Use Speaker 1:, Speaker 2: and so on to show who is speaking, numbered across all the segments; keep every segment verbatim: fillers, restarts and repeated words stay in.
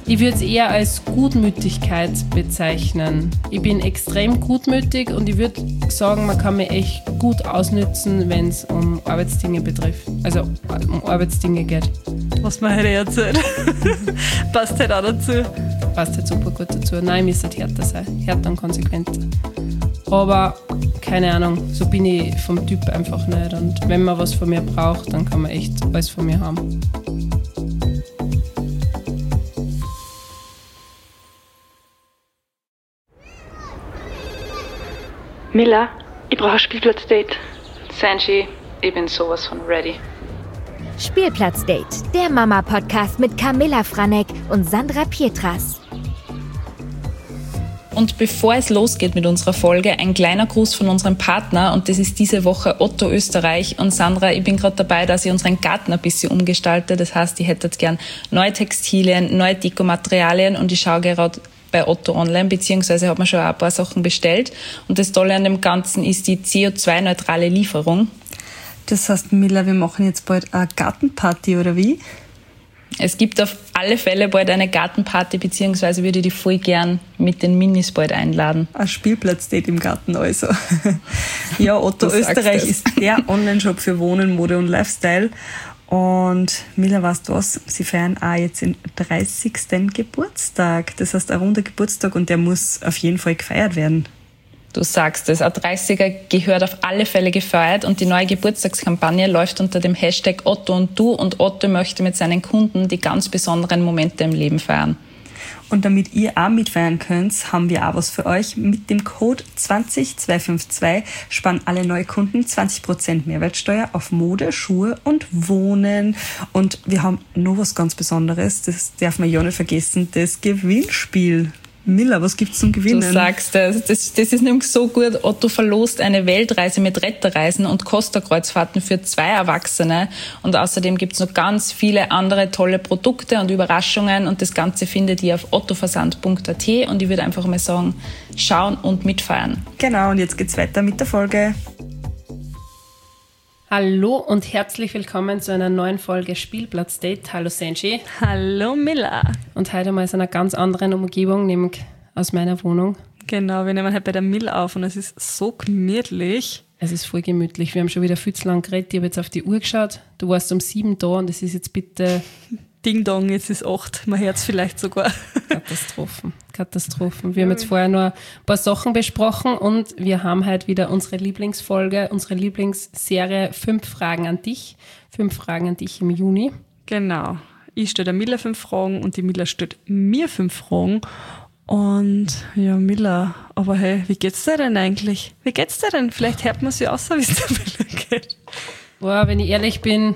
Speaker 1: Ich würde es eher als Gutmütigkeit bezeichnen. Ich bin extrem gutmütig und ich würde sagen, man kann mich echt gut ausnützen, wenn es um Arbeitsdinge betrifft. Also um Arbeitsdinge geht.
Speaker 2: Was man heute erzählt. Passt halt auch dazu.
Speaker 1: Passt halt super gut dazu. Nein, ich müsste halt härter sein. Härter und konsequenter. Aber keine Ahnung, so bin ich vom Typ einfach nicht. Und wenn man was von mir braucht, dann kann man echt alles von mir haben.
Speaker 2: Mila, ich brauche ein Spielplatzdate.
Speaker 3: Sanji, ich bin sowas von ready.
Speaker 4: Spielplatzdate, der Mama-Podcast mit Camilla Franek und Sandra Pietras.
Speaker 3: Und bevor es losgeht mit unserer Folge, ein kleiner Gruß von unserem Partner und das ist diese Woche Otto Österreich. Und Sandra, ich bin gerade dabei, dass ich unseren Garten ein bisschen umgestalte. Das heißt, ich hätte jetzt gern neue Textilien, neue Dekomaterialien und ich schaue gerade bei Otto online, beziehungsweise habe mir schon ein paar Sachen bestellt. Und das Tolle an dem Ganzen ist die C O zwei neutrale Lieferung.
Speaker 2: Das heißt, Mila, wir machen jetzt bald eine Gartenparty, oder wie?
Speaker 3: Es gibt auf alle Fälle bald eine Gartenparty, beziehungsweise würde ich die voll gern mit den Minis bald einladen.
Speaker 2: Ein Spielplatzdate im Garten also. Ja, Otto Österreich ist der Online-Shop für Wohnen, Mode und Lifestyle. Und Mila, weißt du was? Sie feiern auch jetzt den dreißigsten Geburtstag. Das heißt, ein runder Geburtstag und der muss auf jeden Fall gefeiert werden.
Speaker 3: Du sagst es, ein dreißiger gehört auf alle Fälle gefeiert und die neue Geburtstagskampagne läuft unter dem Hashtag Otto und du und Otto möchte mit seinen Kunden die ganz besonderen Momente im Leben feiern.
Speaker 2: Und damit ihr auch mitfeiern könnt, haben wir auch was für euch. Mit dem Code zwanzig zweihundertzweiundfünfzig sparen alle Neukunden zwanzig Prozent Mehrwertsteuer auf Mode, Schuhe und Wohnen. Und wir haben noch was ganz Besonderes, das darf man ja nicht vergessen, das Gewinnspiel. Mila, was gibt's zum Gewinnen?
Speaker 3: Du sagst es, das, das ist nämlich so gut. Otto verlost eine Weltreise mit Retterreisen und Costa-Kreuzfahrten für zwei Erwachsene. Und außerdem gibt's noch ganz viele andere tolle Produkte und Überraschungen. Und das Ganze findet ihr auf ottoversand punkt a t. Und ich würde einfach mal sagen, schauen und mitfeiern.
Speaker 2: Genau, und jetzt geht's weiter mit der Folge.
Speaker 1: Hallo und herzlich willkommen zu einer neuen Folge Spielplatzdate. Hallo Sanji.
Speaker 2: Hallo Mila.
Speaker 1: Und heute mal aus einer ganz anderen Umgebung, nämlich aus meiner Wohnung.
Speaker 2: Genau, wir nehmen halt bei der Mila auf und es ist so gemütlich.
Speaker 1: Es ist voll gemütlich. Wir haben schon wieder viel zu lange geredet. Ich habe jetzt auf die Uhr geschaut. Du warst um sieben da und es ist jetzt bitte...
Speaker 2: Ding Dong, jetzt ist acht. Man hört es vielleicht sogar.
Speaker 1: Katastrophen. Katastrophen. Wir haben jetzt vorher noch ein paar Sachen besprochen und wir haben heute wieder unsere Lieblingsfolge, unsere Lieblingsserie Fünf Fragen an dich. Fünf Fragen an dich im Juni.
Speaker 2: Genau. Ich stelle der Mila fünf Fragen und die Mila stellt mir fünf Fragen. Und ja, Mila, aber hey, wie geht's dir denn eigentlich? Wie geht's dir denn? Vielleicht hört man sie aus, wie es der Mila geht.
Speaker 1: Boah, wenn ich ehrlich bin,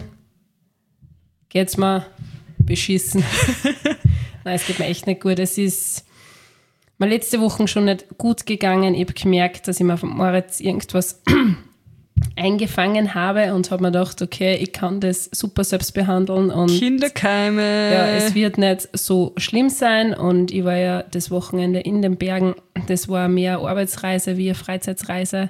Speaker 1: geht's mir beschissen. Nein, es geht mir echt nicht gut. Es ist mir letzte Woche schon nicht gut gegangen. Ich habe gemerkt, dass ich mir von Moritz irgendwas eingefangen habe und habe mir gedacht, okay, ich kann das super selbst behandeln. Und
Speaker 2: Kinderkeime.
Speaker 1: Ja, es wird nicht so schlimm sein. Und ich war ja das Wochenende in den Bergen. Das war mehr eine Arbeitsreise wie eine Freizeitreise.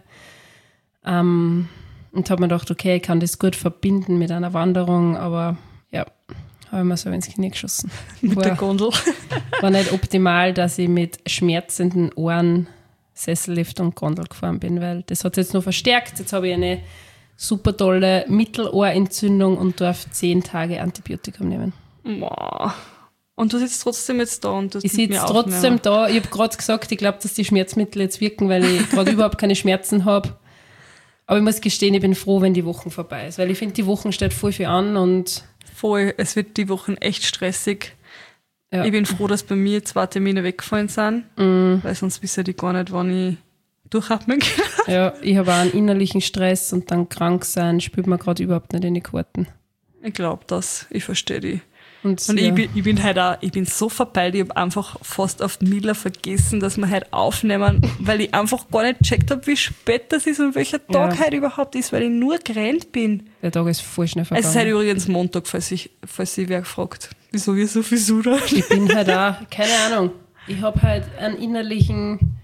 Speaker 1: Ähm, und habe mir gedacht, okay, ich kann das gut verbinden mit einer Wanderung, aber ja, habe ich mir so ins Knie geschossen.
Speaker 2: Mit
Speaker 1: war,
Speaker 2: der Gondel.
Speaker 1: War nicht optimal, dass ich mit schmerzenden Ohren Sessellift und Gondel gefahren bin, weil das hat es jetzt noch verstärkt. Jetzt habe ich eine super tolle Mittelohrentzündung und darf zehn Tage Antibiotikum nehmen.
Speaker 2: Wow. Und du sitzt trotzdem jetzt da und du
Speaker 1: Ich sitze trotzdem da. Ich habe gerade gesagt, ich glaube, dass die Schmerzmittel jetzt wirken, weil ich gerade überhaupt keine Schmerzen habe. Aber ich muss gestehen, ich bin froh, wenn die Woche vorbei ist, weil ich finde, die Woche steht voll viel an und
Speaker 2: voll, es wird die Wochen echt stressig.
Speaker 1: Ja.
Speaker 2: Ich bin froh, dass bei mir zwei Termine weggefallen sind, mm. weil sonst wissen die gar nicht, wann ich durchatmen kann.
Speaker 1: Ja, ich habe auch einen innerlichen Stress und dann krank sein, spielt mir gerade überhaupt nicht in die Karten.
Speaker 2: Ich glaube das, ich verstehe die.
Speaker 1: Und,
Speaker 2: und
Speaker 1: ja.
Speaker 2: ich, bin, ich bin halt auch, ich bin so verpeilt, ich habe einfach fast auf die Mila vergessen, dass wir heute aufnehmen, weil ich einfach gar nicht gecheckt habe, wie spät das ist und welcher Tag
Speaker 1: ja.
Speaker 2: heute überhaupt ist, weil ich nur gerannt bin.
Speaker 1: Der Tag ist voll schnell vergangen.
Speaker 2: Es ist halt übrigens Montag, falls sich falls wer fragt, wieso wir so viel Suda.
Speaker 1: Ich bin halt auch, keine Ahnung, ich habe halt einen innerlichen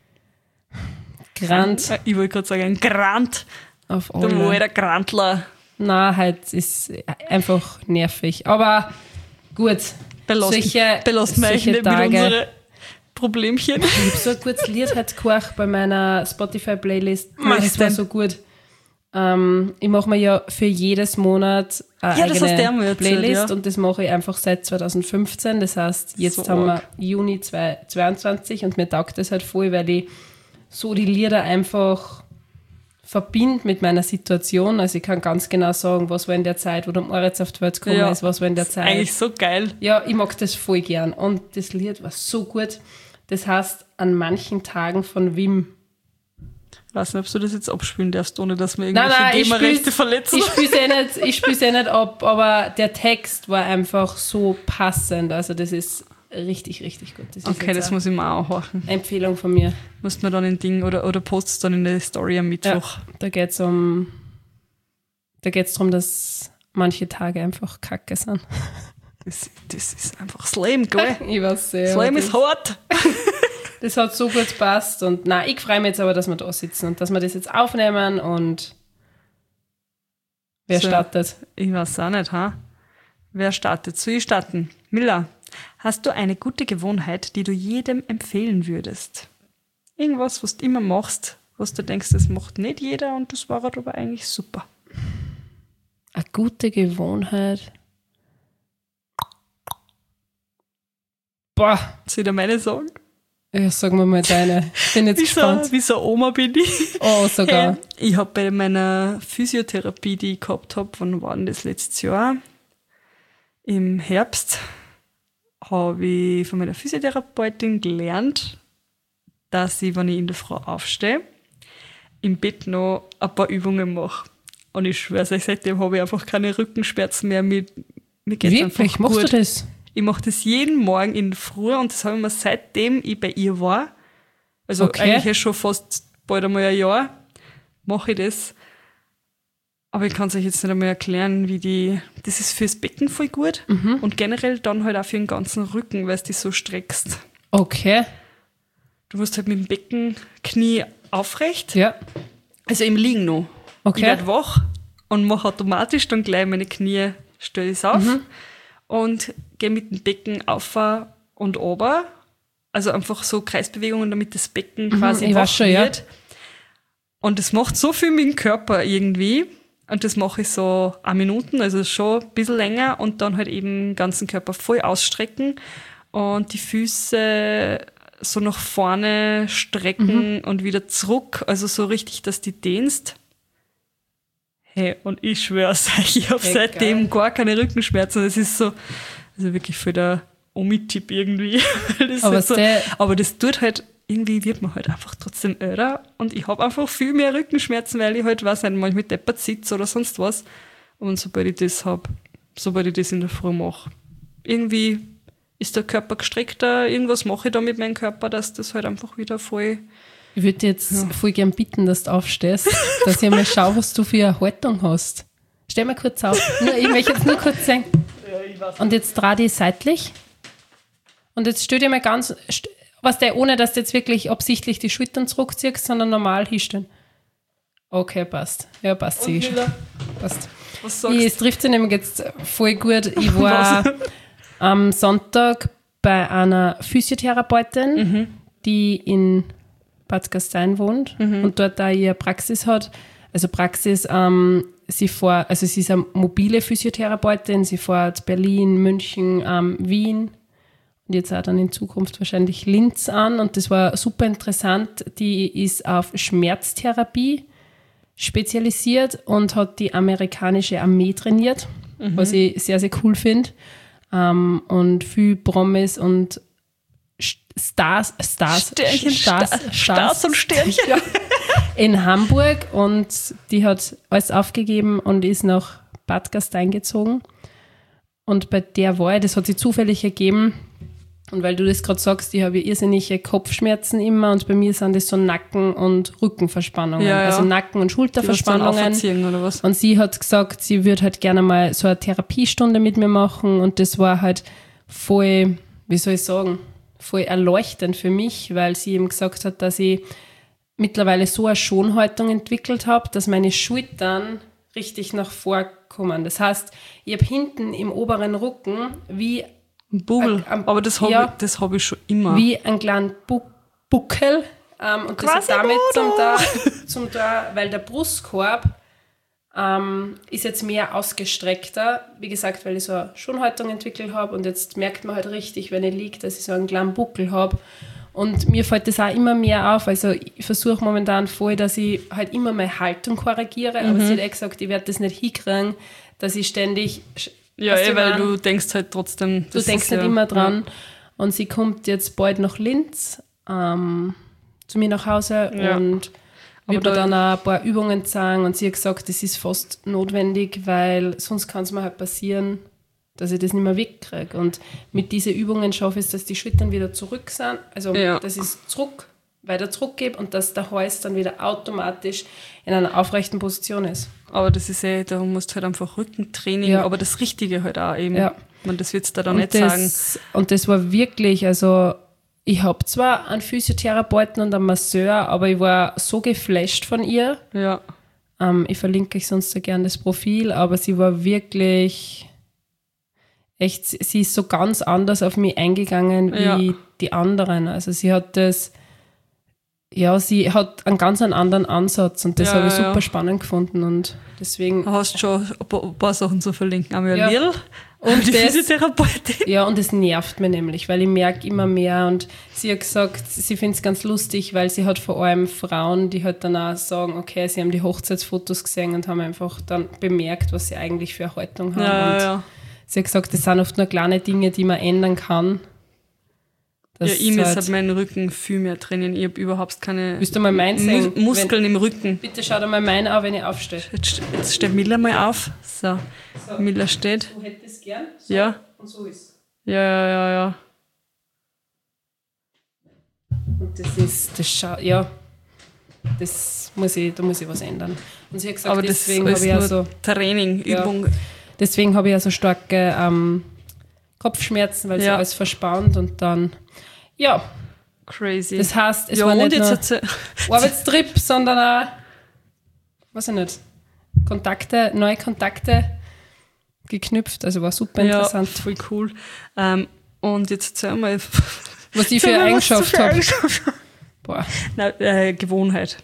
Speaker 1: Grant.
Speaker 2: Ich wollte gerade sagen, ein Grant.
Speaker 1: Auf alle.
Speaker 2: Der Moeder Grantler.
Speaker 1: Nein, halt ist einfach nervig. Aber gut,
Speaker 2: belassen,
Speaker 1: solche,
Speaker 2: belassen wir euch
Speaker 1: solche
Speaker 2: nicht
Speaker 1: Tage.
Speaker 2: mit unseren Problemchen.
Speaker 1: Ich habe so ein gutes Lied heute gehört bei meiner Spotify-Playlist.
Speaker 2: Mach
Speaker 1: Das war
Speaker 2: denn?
Speaker 1: so gut. Ähm, ich mache mir ja für jedes Monat eine
Speaker 2: Ja, das hast du
Speaker 1: eigene
Speaker 2: mir erzählt,
Speaker 1: Playlist
Speaker 2: ja.
Speaker 1: und das mache ich einfach seit zwanzig fünfzehn. Das heißt, jetzt
Speaker 2: So
Speaker 1: haben wir
Speaker 2: arg.
Speaker 1: Juni zweitausendzweiundzwanzig und mir taugt das halt voll, weil ich so die Lieder einfach verbinde mit meiner Situation. Also ich kann ganz genau sagen, was war in der Zeit, wo der Moritz auf die Welt gekommen
Speaker 2: Ja.
Speaker 1: ist, was war in der Zeit.
Speaker 2: Eigentlich so geil.
Speaker 1: Ja, ich mag das voll gern. Und das Lied war so gut. Das heißt, an manchen Tagen von Wim.
Speaker 2: Ich weiß nicht, ob du das jetzt abspielen darfst, ohne dass wir
Speaker 1: Nein,
Speaker 2: irgendwelche
Speaker 1: nein, ich
Speaker 2: GEMA-Rechte
Speaker 1: spiel's,
Speaker 2: verletzen.
Speaker 1: ich spiel's eh nicht, ich spiel's eh nicht ab, aber der Text war einfach so passend. Also das ist richtig, richtig gut. Das ist
Speaker 2: Okay,
Speaker 1: jetzt
Speaker 2: das
Speaker 1: eine
Speaker 2: muss ich mir auch horchen.
Speaker 1: Empfehlung von mir.
Speaker 2: Musst mir dann ein Ding oder, oder postest dann in der Story am
Speaker 1: Ja,
Speaker 2: Mittwoch.
Speaker 1: da geht's um, da geht's darum, dass manche Tage einfach kacke sind.
Speaker 2: Das, das ist einfach Slam, gell?
Speaker 1: Ich weiß sehr.
Speaker 2: Slam
Speaker 1: das,
Speaker 2: ist hart.
Speaker 1: das hat so gut gepasst und nein, ich freue mich jetzt aber, dass wir da sitzen und dass wir das jetzt aufnehmen und wer
Speaker 2: So.
Speaker 1: startet?
Speaker 2: Ich weiß auch nicht, ha? Wer startet? Soll ich starten? Miller, hast du eine gute Gewohnheit, die du jedem empfehlen würdest? Irgendwas, was du immer machst, was du denkst, das macht nicht jeder und das war aber eigentlich super.
Speaker 1: Eine gute Gewohnheit. Boah,
Speaker 2: Soll ich dir meine sagen?
Speaker 1: ja, sagen wir mal deine. Bin jetzt
Speaker 2: Wie so,
Speaker 1: gespannt.
Speaker 2: wie so eine Oma bin ich.
Speaker 1: Oh, sogar.
Speaker 2: Hey, ich habe bei meiner Physiotherapie, die ich gehabt habe, wann war denn das letztes Jahr? Im Herbst habe ich von meiner Physiotherapeutin gelernt, dass ich, wenn ich in der Früh aufstehe, im Bett noch ein paar Übungen mache. Und ich schwöre euch, seitdem habe ich einfach keine Rückenschmerzen mehr. Mir, mir geht's
Speaker 1: Wirklich?
Speaker 2: einfach
Speaker 1: Machst
Speaker 2: gut.
Speaker 1: du das?
Speaker 2: Ich mache das jeden Morgen in der Früh und das habe ich mir seitdem ich bei ihr war, also
Speaker 1: Okay.
Speaker 2: eigentlich ja schon fast bald einmal ein Jahr, mache ich das. Aber ich kann es euch jetzt nicht einmal erklären, wie die, das ist fürs Becken voll gut und generell dann halt auch für den ganzen Rücken, weil du dich so streckst.
Speaker 1: Okay.
Speaker 2: Du musst halt mit dem Becken Knie aufrecht,
Speaker 1: Ja.
Speaker 2: also im Liegen noch. Ich
Speaker 1: Okay.
Speaker 2: werde wach und mache automatisch dann gleich meine Knie, stelle ich auf und gehe mit dem Becken auf und runter. Also einfach so Kreisbewegungen, damit das Becken quasi
Speaker 1: ich
Speaker 2: wach
Speaker 1: weiß schon, ja.
Speaker 2: wird. Und das macht so viel mit dem Körper irgendwie. Und das mache ich so eine Minuten, also schon ein bisschen länger und dann halt eben den ganzen Körper voll ausstrecken und die Füße so nach vorne strecken und wieder zurück, also so richtig, dass du dehnst. Hey, und ich schwör's euch, ich habe
Speaker 1: Hey,
Speaker 2: seitdem
Speaker 1: geil.
Speaker 2: gar keine Rückenschmerzen. Das ist so, also wirklich für der Omi-Tipp irgendwie. Das
Speaker 1: Aber
Speaker 2: ist so,
Speaker 1: der-
Speaker 2: aber das tut halt, irgendwie wird man halt einfach trotzdem älter und ich habe einfach viel mehr Rückenschmerzen, weil ich halt, weiß nicht, manchmal deppert sitze oder sonst was. Und sobald ich das habe, sobald ich das in der Früh mache, irgendwie ist der Körper gestreckter, irgendwas mache ich da mit meinem Körper, dass das halt einfach wieder voll...
Speaker 1: Ich würde dir jetzt voll gern bitten, dass du aufstehst, dass ich mal schaue, was du für eine Haltung hast. Stell mal kurz auf. Nur, ich möchte jetzt nur kurz sagen. Und jetzt dreh dich seitlich. Und jetzt stell dir mal ganz, st- was der, ohne dass du jetzt wirklich absichtlich die Schultern zurückziehst, sondern normal hinstellen. Okay, passt. Ja, passt. sehe ich schon. Passt.
Speaker 2: Was sagst
Speaker 1: Ich, es trifft sich nämlich jetzt voll gut. Ich war am Sonntag bei einer Physiotherapeutin, die in Bad Gastein wohnt und dort da ihre Praxis hat. Also Praxis, ähm, sie fährt, also sie ist eine mobile Physiotherapeutin, sie fährt Berlin, München, ähm, Wien und jetzt auch dann in Zukunft wahrscheinlich Linz an und das war super interessant. Die ist auf Schmerztherapie spezialisiert und hat die amerikanische Armee trainiert, was ich sehr, sehr cool finde. Ähm, und viel Promis und St- Stars, Stars,
Speaker 2: Sternchen,
Speaker 1: Stars,
Speaker 2: Stars, Stars und Sternchen.
Speaker 1: Ja, in Hamburg und die hat alles aufgegeben und ist nach Bad Gastein gezogen. Und bei der war ich, das hat sich zufällig ergeben. Und weil du das gerade sagst, ich habe irrsinnige Kopfschmerzen immer und bei mir sind das so Nacken- und Rückenverspannungen.
Speaker 2: Ja, ja.
Speaker 1: Also Nacken- und
Speaker 2: Die was dann
Speaker 1: Schulterverspannungen.
Speaker 2: auferziehen, oder was?
Speaker 1: Und sie hat gesagt, sie würde halt gerne mal so eine Therapiestunde mit mir machen und das war halt voll, wie soll ich sagen, voll erleuchtend für mich, weil sie eben gesagt hat, dass ich mittlerweile so eine Schonhaltung entwickelt habe, dass meine Schultern richtig nach vorkommen. Das heißt, ich habe hinten im oberen Rücken wie
Speaker 2: Ein Bubel,
Speaker 1: Ein- ein-
Speaker 2: aber das habe
Speaker 1: ja.
Speaker 2: ich, das hab ich schon immer.
Speaker 1: wie ein kleinen Bu- Buckel. Ähm, und das ist damit zum da, zum da, weil der Brustkorb ähm, ist jetzt mehr ausgestreckter. Wie gesagt, weil ich so eine Schonhaltung entwickelt habe und jetzt merkt man halt richtig, wenn ich liege, dass ich so einen kleinen Buckel habe. Und mir fällt das auch immer mehr auf. Also ich versuche momentan voll, dass ich halt immer meine Haltung korrigiere, aber sie hat eh gesagt, ich werde das nicht hinkriegen, dass ich ständig...
Speaker 2: Ja,
Speaker 1: weißt
Speaker 2: eh, weil
Speaker 1: wann?
Speaker 2: du denkst halt trotzdem...
Speaker 1: Du
Speaker 2: das
Speaker 1: denkst
Speaker 2: ist
Speaker 1: nicht
Speaker 2: ja,
Speaker 1: immer dran. Und sie kommt jetzt bald nach Linz ähm, zu mir nach Hause
Speaker 2: Ja.
Speaker 1: und
Speaker 2: Aber
Speaker 1: wird mir
Speaker 2: da-
Speaker 1: dann auch ein paar Übungen zeigen. Und sie hat gesagt, das ist fast notwendig, weil sonst kann es mir halt passieren, dass ich das nicht mehr wegkriege. Und mit diesen Übungen schaffe ich es, dass die Schultern wieder zurück sind. Also,
Speaker 2: Ja.
Speaker 1: dass ich es zurück, weiter zurückgebe und dass der Hals dann wieder automatisch in einer aufrechten Position ist.
Speaker 2: Aber das ist eh, da musst du halt einfach Rückentraining,
Speaker 1: Ja.
Speaker 2: aber das Richtige halt auch eben.
Speaker 1: Ja.
Speaker 2: Man, das wird es da dann
Speaker 1: Und
Speaker 2: nicht sagen.
Speaker 1: das, und das war wirklich, also ich habe zwar einen Physiotherapeuten und einen Masseur, aber ich war so geflasht von ihr.
Speaker 2: Ja.
Speaker 1: Ähm, ich verlinke euch sonst so gerne das Profil, aber sie war wirklich echt, sie ist so ganz anders auf mich eingegangen wie
Speaker 2: Ja.
Speaker 1: die anderen. Also sie hat das, ja, sie hat einen ganz einen anderen Ansatz und das
Speaker 2: Ja,
Speaker 1: habe ich
Speaker 2: ja,
Speaker 1: super
Speaker 2: ja.
Speaker 1: spannend gefunden und deswegen,
Speaker 2: Du hast schon ein paar, ein paar Sachen zu verlinken. Einmal
Speaker 1: Ja.
Speaker 2: ein Mädel
Speaker 1: Und
Speaker 2: die
Speaker 1: das-
Speaker 2: Physiotherapeutin.
Speaker 1: ja, und es nervt mich nämlich, weil ich merke immer mehr und sie hat gesagt, sie findet es ganz lustig, weil sie hat vor allem Frauen, die halt dann auch sagen, okay, sie haben die Hochzeitsfotos gesehen und haben einfach dann bemerkt, was sie eigentlich für eine Haltung haben.
Speaker 2: Ja,
Speaker 1: und
Speaker 2: ja.
Speaker 1: sie hat gesagt, das sind oft nur kleine Dinge, die man ändern kann.
Speaker 2: Ja,
Speaker 1: Das
Speaker 2: ich muss
Speaker 1: halt-
Speaker 2: halt meinen Rücken viel mehr trainieren. Ich habe überhaupt keine
Speaker 1: Willst du mal meinen
Speaker 2: Mus
Speaker 1: sehen?
Speaker 2: Muskeln im Rücken.
Speaker 1: Bitte schau dir mal meinen an, wenn ich aufstehe.
Speaker 2: Jetzt, jetzt steht Miller mal auf. So, Miller steht.
Speaker 1: Du hättest gern?
Speaker 2: Ja.
Speaker 1: Und so ist
Speaker 2: Ja, ja, ja, ja.
Speaker 1: Und das ist, das schau, ja, das muss ich, da muss ich was ändern. Und sie hat gesagt,
Speaker 2: Aber das
Speaker 1: deswegen
Speaker 2: ist
Speaker 1: habe ich ja
Speaker 2: nur
Speaker 1: so...
Speaker 2: Training,
Speaker 1: Ja.
Speaker 2: Übung.
Speaker 1: Deswegen habe ich ja so starke ähm, Kopfschmerzen, weil sie
Speaker 2: Ja.
Speaker 1: alles verspannt und dann, ja,
Speaker 2: Crazy.
Speaker 1: das heißt, es
Speaker 2: ja,
Speaker 1: war
Speaker 2: und
Speaker 1: nicht
Speaker 2: jetzt
Speaker 1: nur
Speaker 2: erzähl-
Speaker 1: Arbeitstrip, sondern auch, weiß ich nicht, Kontakte, neue Kontakte geknüpft, also war super
Speaker 2: ja,
Speaker 1: interessant.
Speaker 2: voll cool. Ähm, und jetzt erzähl mal,
Speaker 1: Was ich für
Speaker 2: erzähl
Speaker 1: eine
Speaker 2: mal, was du
Speaker 1: Eigenschaft
Speaker 2: für
Speaker 1: habe.
Speaker 2: Eigenschaft hast.
Speaker 1: Boah,
Speaker 2: Nein, äh, Gewohnheit.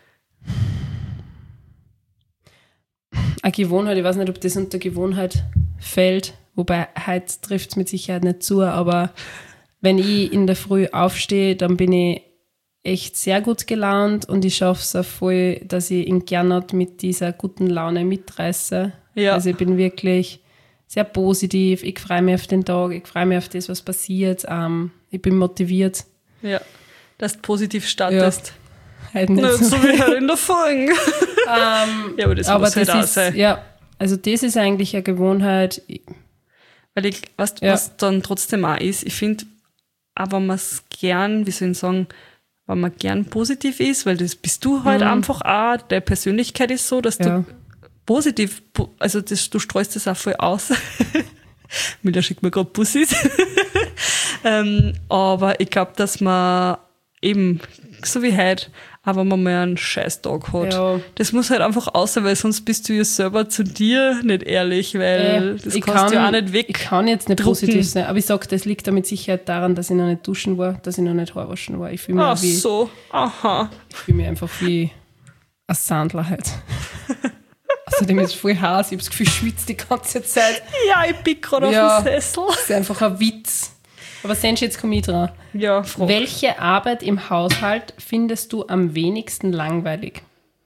Speaker 1: eine Gewohnheit, ich weiß nicht, ob das unter Gewohnheit fällt, wobei heute trifft es mit Sicherheit nicht zu, aber wenn ich in der Früh aufstehe, dann bin ich echt sehr gut gelaunt und ich schaffe es auch voll, dass ich in Gernot mit dieser guten Laune mitreiße.
Speaker 2: Ja.
Speaker 1: Also ich bin wirklich sehr positiv, ich freue mich auf den Tag, ich freue mich auf das, was passiert, ähm, ich bin motiviert.
Speaker 2: Ja, dass du positiv startest.
Speaker 1: Halt nicht
Speaker 2: Nicht
Speaker 1: so.
Speaker 2: so wie halt in der Folge.
Speaker 1: Ähm,
Speaker 2: Ja, aber das
Speaker 1: aber
Speaker 2: muss halt
Speaker 1: das
Speaker 2: auch
Speaker 1: ist,
Speaker 2: sein.
Speaker 1: ja, also das ist eigentlich eine Gewohnheit.
Speaker 2: Weil ich, weißt,
Speaker 1: Ja.
Speaker 2: was dann trotzdem auch ist, ich finde, auch wenn man es gern, wie soll ich sagen, wenn man gern positiv ist, weil das bist du halt einfach auch, deine Persönlichkeit ist so, dass
Speaker 1: Mhm. Ja.
Speaker 2: du positiv, po- also das, du streust das auch voll aus. Mila schickt mir gerade Bussis. ähm, aber ich glaube, dass man eben, so wie heute, auch wenn man mal einen Scheißtag hat,
Speaker 1: Ja.
Speaker 2: das muss halt einfach aus sein, weil sonst bist du ja selber zu dir nicht ehrlich, weil
Speaker 1: Äh,
Speaker 2: das
Speaker 1: ich
Speaker 2: kannst du ja auch nicht weg.
Speaker 1: Ich kann jetzt nicht
Speaker 2: drucken.
Speaker 1: positiv sein, aber ich sage, das liegt da mit Sicherheit daran, dass ich noch nicht duschen war, dass ich noch nicht Haarwaschen war. Ich fühle mich,
Speaker 2: Ach
Speaker 1: wie,
Speaker 2: so, aha.
Speaker 1: ich fühl mich einfach wie ein Sandler halt. Außerdem ist es voll heiß, ich habe das Gefühl, ich schwitze die ganze Zeit.
Speaker 2: Ja, ich bin gerade
Speaker 1: Ja.
Speaker 2: auf dem Sessel.
Speaker 1: Das ist einfach ein Witz. Aber Sensch, jetzt komme ich dran.
Speaker 2: Ja, Frau.
Speaker 1: Welche Arbeit im Haushalt findest du am wenigsten langweilig?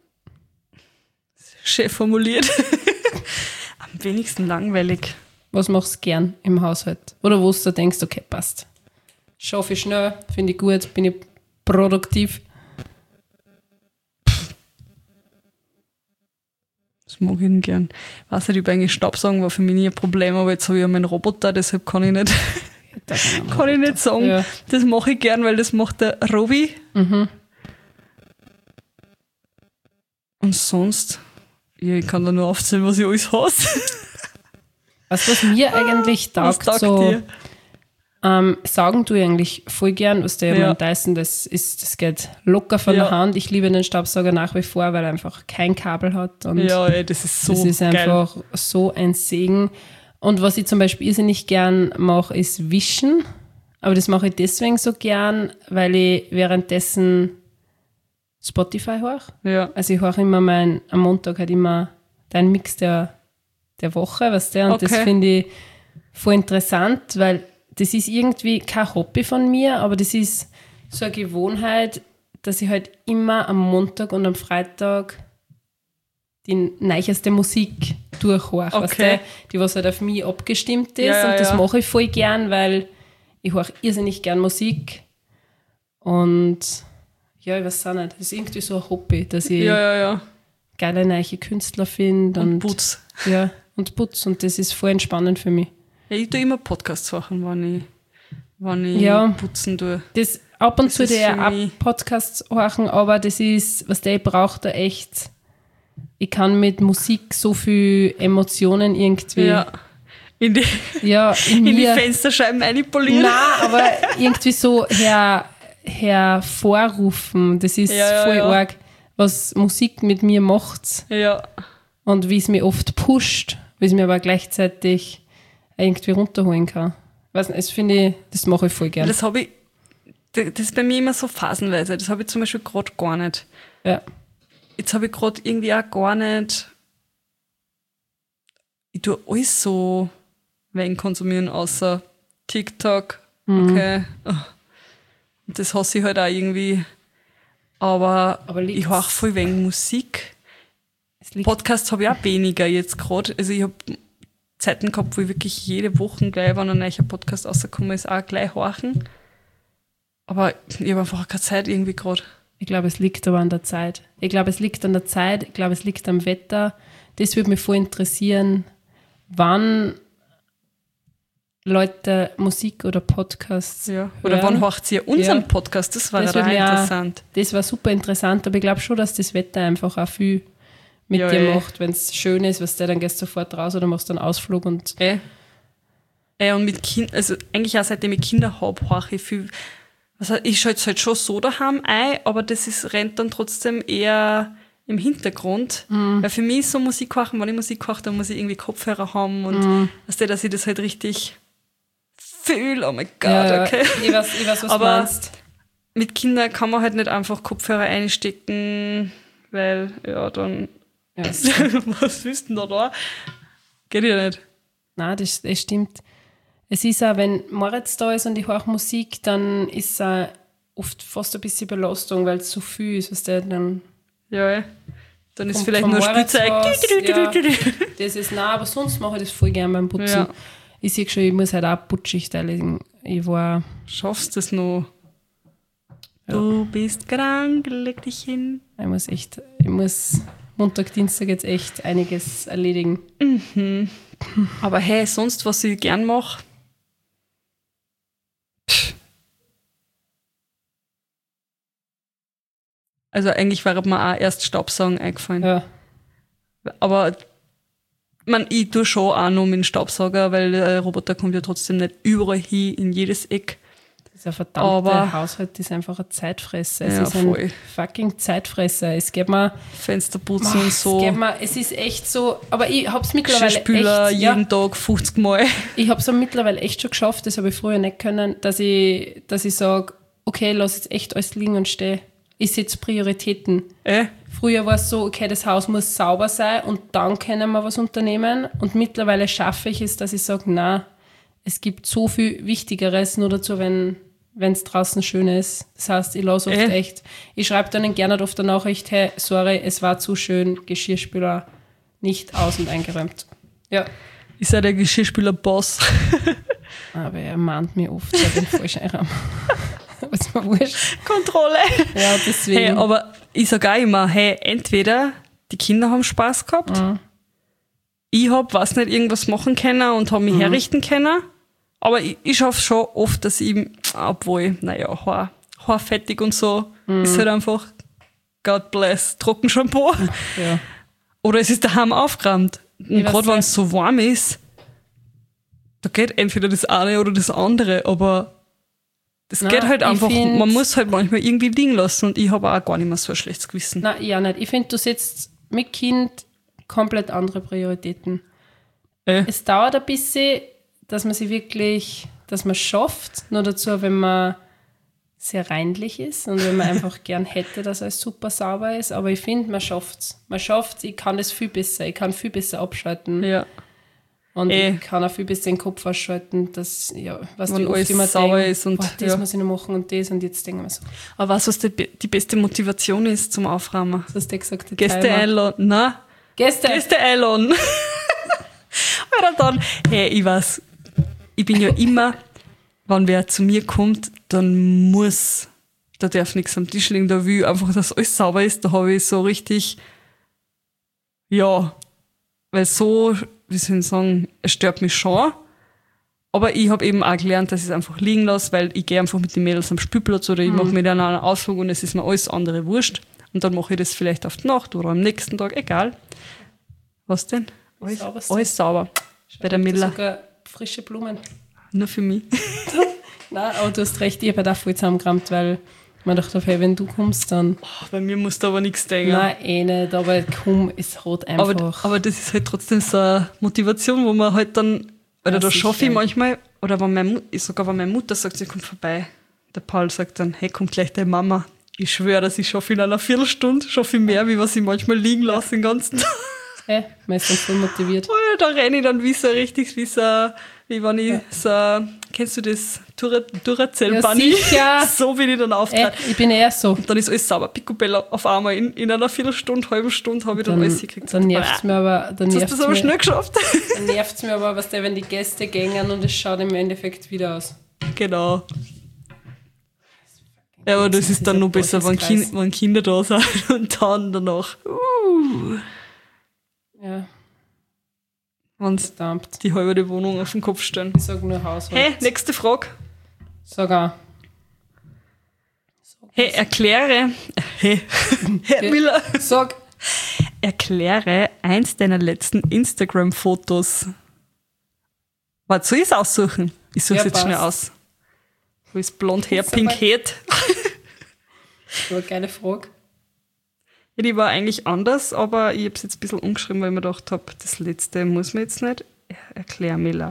Speaker 2: Schön formuliert. Am wenigsten langweilig.
Speaker 1: Was machst du gern im Haushalt? Oder wo du denkst, okay, passt. Schaffe ich schnell, finde ich gut, bin ich produktiv.
Speaker 2: Das mag ich nicht gern. Ich weiß nicht, ich habe eigentlich Staubsaugen war für mich nie ein Problem, aber jetzt habe ich ja meinen Roboter, deshalb kann ich nicht, kann ich nicht sagen.
Speaker 1: Ja.
Speaker 2: Das mache ich gern, weil das macht der Robi.
Speaker 1: Mhm.
Speaker 2: Und sonst, ja, ich kann da nur aufzählen, was ich alles hasse.
Speaker 1: Weißt du, was mir eigentlich
Speaker 2: Was
Speaker 1: taugt,
Speaker 2: taugt
Speaker 1: so
Speaker 2: dir?
Speaker 1: ähm, sagen tue ich eigentlich voll gern, was der
Speaker 2: Ja.
Speaker 1: mein Dyson, das ist, das geht locker von
Speaker 2: Ja.
Speaker 1: der Hand. Ich liebe den Staubsauger nach wie vor, weil er einfach kein Kabel hat und
Speaker 2: Ja, ey, das ist so
Speaker 1: das ist
Speaker 2: geil.
Speaker 1: einfach so ein Segen. Und was ich zum Beispiel irrsinnig gern mache, ist Wischen. Aber das mache ich deswegen so gern, weil ich währenddessen Spotify höre.
Speaker 2: Ja.
Speaker 1: Also ich höre immer mein, am Montag halt immer deinen Mix der, der Woche, weißt du? Und
Speaker 2: Okay.
Speaker 1: das finde ich voll interessant, weil das ist irgendwie kein Hobby von mir, aber das ist so eine Gewohnheit, dass ich halt immer am Montag und am Freitag die neueste Musik durchhöre,
Speaker 2: Okay.
Speaker 1: weißt du? Die, was halt auf mich abgestimmt ist.
Speaker 2: Ja, ja,
Speaker 1: und das
Speaker 2: ja.
Speaker 1: mache ich voll gern, weil ich höre irrsinnig gern Musik. Und ja, ich weiß auch nicht, das ist irgendwie so ein Hobby, dass ich
Speaker 2: Ja, ja, ja.
Speaker 1: geile neue Künstler finde.
Speaker 2: Und
Speaker 1: Und,
Speaker 2: Putz.
Speaker 1: Ja, und Putz. Und das ist voll entspannend für mich.
Speaker 2: Ja, ich tue immer Podcasts machen, wenn ich, wenn ich
Speaker 1: Ja.
Speaker 2: putzen tue.
Speaker 1: Das ab und
Speaker 2: Das
Speaker 1: zu
Speaker 2: ist
Speaker 1: der
Speaker 2: für
Speaker 1: auch
Speaker 2: mich-
Speaker 1: Podcasts hören, aber das ist, was der ich brauche, da echt. Ich kann mit Musik so viel Emotionen irgendwie.
Speaker 2: Ja. In die,
Speaker 1: Ja, in,
Speaker 2: in die
Speaker 1: mir.
Speaker 2: Fensterscheiben manipulieren.
Speaker 1: Nein, aber irgendwie so her, hervorrufen. Das ist
Speaker 2: Ja, ja,
Speaker 1: voll
Speaker 2: ja.
Speaker 1: arg, was Musik mit mir macht
Speaker 2: Ja.
Speaker 1: und wie es mich oft pusht, wie es mir aber gleichzeitig irgendwie runterholen kann. Weiß nicht, das finde ich, das mache ich voll gern.
Speaker 2: Das habe ich, das ist bei mir immer so phasenweise. Das habe ich zum Beispiel gerade gar nicht.
Speaker 1: Ja.
Speaker 2: Jetzt habe ich gerade irgendwie auch gar nicht. Ich tue alles so Wein konsumieren, außer TikTok. Okay. Und das hasse ich halt auch irgendwie. Aber,
Speaker 1: Aber liegt's-
Speaker 2: ich höre voll wenig Musik.
Speaker 1: Es liegt,
Speaker 2: Podcasts habe ich auch weniger jetzt gerade. Also ich habe Zeiten gehabt, wo ich wirklich jede Woche gleich, wenn ein neuer Podcast rausgekommen ist, auch gleich horchen. Aber ich habe einfach keine Zeit irgendwie gerade.
Speaker 1: ich glaube, es liegt aber an der Zeit. Ich glaube, es liegt an der Zeit, ich glaube, es liegt am Wetter. Das würde mich voll interessieren, wann Leute Musik oder Podcasts
Speaker 2: Ja. Oder
Speaker 1: hören.
Speaker 2: wann hört ihr unseren
Speaker 1: Ja.
Speaker 2: Podcast? Das war
Speaker 1: Das
Speaker 2: ja
Speaker 1: würde mich auch-
Speaker 2: interessant.
Speaker 1: Das war super interessant, aber ich glaube schon, dass das Wetter einfach auch viel mit
Speaker 2: Ja,
Speaker 1: dir
Speaker 2: eh.
Speaker 1: macht, wenn es schön ist, was der dann gehst du sofort raus oder machst einen Ausflug und
Speaker 2: Äh. Äh, und mit Kind, also eigentlich auch seitdem ich Kinder habe, horche ich viel. Also ich schalte es halt schon so daheim ein, aber das ist, rennt dann trotzdem eher im Hintergrund.
Speaker 1: Mhm.
Speaker 2: Weil für mich ist so Musik hören, wenn ich Musik höre, dann muss ich irgendwie Kopfhörer haben und
Speaker 1: Mhm.
Speaker 2: weißt du, dass ich das halt richtig fühle. Oh mein Gott,
Speaker 1: ja,
Speaker 2: okay.
Speaker 1: ich weiß, ich weiß, was
Speaker 2: Aber-
Speaker 1: du meinst.
Speaker 2: Mit Kindern kann man halt nicht einfach Kopfhörer einstecken, weil, ja, dann,
Speaker 1: Ja, das,
Speaker 2: was willst du denn da da? Geht ja nicht.
Speaker 1: nein, das, das stimmt. Es ist auch, wenn Moritz da ist und ich höre Musik, dann ist es auch oft fast ein bisschen Belastung, weil es so viel ist, was der dann
Speaker 2: Ja, eh. Dann ist
Speaker 1: kommt
Speaker 2: vielleicht
Speaker 1: vom
Speaker 2: nur
Speaker 1: Moritz
Speaker 2: Spielzeug.
Speaker 1: was, ja. Das ist, nein, aber sonst mache ich das voll gern beim Putzen.
Speaker 2: Ja.
Speaker 1: Ich sehe schon, ich muss halt auch Putzschicht erledigen. Ich war,
Speaker 2: Schaffst du es noch? Du bist krank, leg dich hin.
Speaker 1: ich muss echt, ich muss Montag, Dienstag jetzt echt einiges erledigen.
Speaker 2: Aber hey, sonst, was ich gern mache? Also eigentlich wäre mir auch erst Staubsaugen eingefallen.
Speaker 1: Ja,
Speaker 2: Aber man, ich tue schon auch noch mit dem Staubsauger, weil der Roboter kommt ja trotzdem nicht überall hin, in jedes Eck.
Speaker 1: dieser verdammte
Speaker 2: Aber-
Speaker 1: Haushalt ist einfach ein Zeitfresser. Es
Speaker 2: Ja,
Speaker 1: ist ein
Speaker 2: voll.
Speaker 1: fucking Zeitfresser. Es geht mir,
Speaker 2: Fenster putzen und
Speaker 1: es
Speaker 2: so.
Speaker 1: geht mir, es ist echt so, aber ich hab's mittlerweile
Speaker 2: Geschirrspüler
Speaker 1: echt, ja,
Speaker 2: jeden Tag fünfzig Mal.
Speaker 1: ich hab's aber mittlerweile echt schon geschafft, das habe ich früher nicht können, dass ich, dass ich sage, okay, lass jetzt echt alles liegen und stehe. Ich setze Prioritäten.
Speaker 2: Äh?
Speaker 1: Früher war es so, okay, das Haus muss sauber sein und dann können wir was unternehmen. Und mittlerweile schaffe ich es, dass ich sage, na, es gibt so viel Wichtigeres, nur dazu, wenn es draußen schön ist. Das heißt, ich lasse oft
Speaker 2: Äh.
Speaker 1: echt, ich schreibe dann gerne oft eine Nachricht, hey, sorry, es war zu schön, Geschirrspüler nicht aus- und eingeräumt. Ja,
Speaker 2: Ist ja der Geschirrspüler-Boss.
Speaker 1: aber er mahnt mir oft, dass ich den falsch einräume. Aber ist mir wurscht.
Speaker 2: Kontrolle.
Speaker 1: Ja, deswegen.
Speaker 2: Hey, aber ich sage auch immer, hey, entweder die Kinder haben Spaß gehabt,
Speaker 1: Mhm.
Speaker 2: ich hab, weiß nicht, irgendwas machen können und habe mich
Speaker 1: Mhm.
Speaker 2: herrichten können, aber ich, ich schaffe schon oft, dass ich, obwohl, naja, Haar, haarfettig und so,
Speaker 1: Mhm.
Speaker 2: ist halt einfach, God bless, Trockenshampoo.
Speaker 1: ja.
Speaker 2: Oder es ist daheim aufgeräumt. Und
Speaker 1: Ich weiß
Speaker 2: gerade wenn
Speaker 1: nicht.
Speaker 2: es so warm ist, da geht entweder das eine oder das andere, aber das
Speaker 1: Na,
Speaker 2: geht halt
Speaker 1: ich
Speaker 2: einfach,
Speaker 1: find-
Speaker 2: man muss halt manchmal irgendwie liegen lassen und ich habe auch gar nicht mehr so ein schlechtes Gewissen.
Speaker 1: Nein, ja nicht. Ich finde, du setzt mit Kind komplett andere Prioritäten.
Speaker 5: Äh.
Speaker 1: Es dauert ein bisschen, dass man sie wirklich, dass man schafft. Nur dazu, wenn man sehr reinlich ist und wenn man einfach gern hätte, dass alles super sauber ist. Aber ich finde, man schafft es. Man schafft es, ich kann das viel besser. Ich kann viel besser abschalten.
Speaker 5: Ja.
Speaker 1: Und
Speaker 5: Eh.
Speaker 1: ich kann auch viel besser den Kopf ausschalten, dass, ja, was
Speaker 5: Wenn
Speaker 1: du oft
Speaker 5: alles
Speaker 1: immer
Speaker 5: sauber
Speaker 1: denk,
Speaker 5: ist und-
Speaker 1: boah, das
Speaker 5: ja.
Speaker 1: muss ich noch machen und das und jetzt denken wir so,
Speaker 5: Aber weißt du, was die, die beste Motivation ist zum Aufräumen?
Speaker 1: was hast du gesagt? die
Speaker 5: Gäste
Speaker 1: Timer.
Speaker 5: einladen. Nein,
Speaker 1: Gäste!
Speaker 5: Gäste einladen. Weil dann, hey, ich weiß, ich bin ja immer, wenn wer zu mir kommt, dann muss, da darf nichts am Tisch liegen, da will ich einfach, dass alles sauber ist, da habe ich so richtig, ja, weil so, wie soll ich sagen, es stört mich schon, aber ich habe eben auch gelernt, dass ich es einfach liegen lasse, weil ich gehe einfach mit den Mädels am Spielplatz oder ich mache mit einer einen Ausflug und es ist mir alles andere wurscht und dann mache ich das vielleicht auf die Nacht oder am nächsten Tag, egal. Was denn? Alles,
Speaker 1: Sauberste.
Speaker 5: alles sauber. Bei der Miller.
Speaker 1: Sogar frische Blumen.
Speaker 5: Nur für mich.
Speaker 1: Nein, aber du hast recht, ich habe auch voll zusammengerammt, weil man dachte, hey, wenn du kommst, dann...
Speaker 5: Bei mir musst du aber nichts denken.
Speaker 1: Nein, eh nicht, aber komm, es hat einfach...
Speaker 5: aber, aber das ist halt trotzdem so eine Motivation, wo man halt dann, oder
Speaker 1: Ja,
Speaker 5: da schaffe ich
Speaker 1: sicher.
Speaker 5: manchmal, oder wenn meine, Mut- sogar wenn meine Mutter sagt, sie kommt vorbei, der Paul sagt dann, hey, kommt gleich deine Mama. Ich schwöre, dass ich schaffe in einer Viertelstunde, schaffe ich mehr, wie was ich manchmal liegen lasse den ganzen Tag.
Speaker 1: Hey, man ist dann voll motiviert.
Speaker 5: Oh ja, da renne ich dann wie so richtig, wie so, wie wenn ich so, kennst du das Dura- Duracell-Bunny?
Speaker 1: Ja, sicher.
Speaker 5: So bin ich dann
Speaker 1: Ey,
Speaker 5: auftreten.
Speaker 1: ich bin eher so.
Speaker 5: Und dann ist alles sauber, Picobello auf einmal. In, in einer Viertelstunde, halben Stunde habe ich dann,
Speaker 1: Dann,
Speaker 5: alles gekriegt.
Speaker 1: dann nervt es mir aber... Dann
Speaker 5: Jetzt hast
Speaker 1: nervt's
Speaker 5: du das aber
Speaker 1: mir,
Speaker 5: schnell geschafft.
Speaker 1: dann nervt's mir aber, was der, wenn die Gäste gängen und es schaut im Endeffekt wieder aus.
Speaker 5: Genau. Ja, aber das ist dann noch besser, wenn, kind, wenn Kinder da sind und dann danach, uh,
Speaker 1: Ja,
Speaker 5: wenn sie
Speaker 1: verdammt.
Speaker 5: die halbe Wohnung auf den Kopf stellen.
Speaker 1: Ich sag nur Haushalt.
Speaker 5: Hey, nächste Frage.
Speaker 1: Sag auch.
Speaker 5: Hey, erkläre, hey, Herr Miller,
Speaker 1: Sag.
Speaker 5: erkläre eins deiner letzten Instagram-Fotos. Warte, soll ich es aussuchen? Ich suche es
Speaker 1: Ja,
Speaker 5: jetzt schnell
Speaker 1: passt.
Speaker 5: aus. Wo ist blond Hair,
Speaker 1: Ist
Speaker 5: pink
Speaker 1: aber-
Speaker 5: Head?
Speaker 1: Das war eine geile Frage.
Speaker 5: Ja, die war eigentlich anders, aber ich habe es jetzt ein bisschen umgeschrieben, weil ich mir gedacht habe, das letzte muss man jetzt nicht. Erklär, Miller.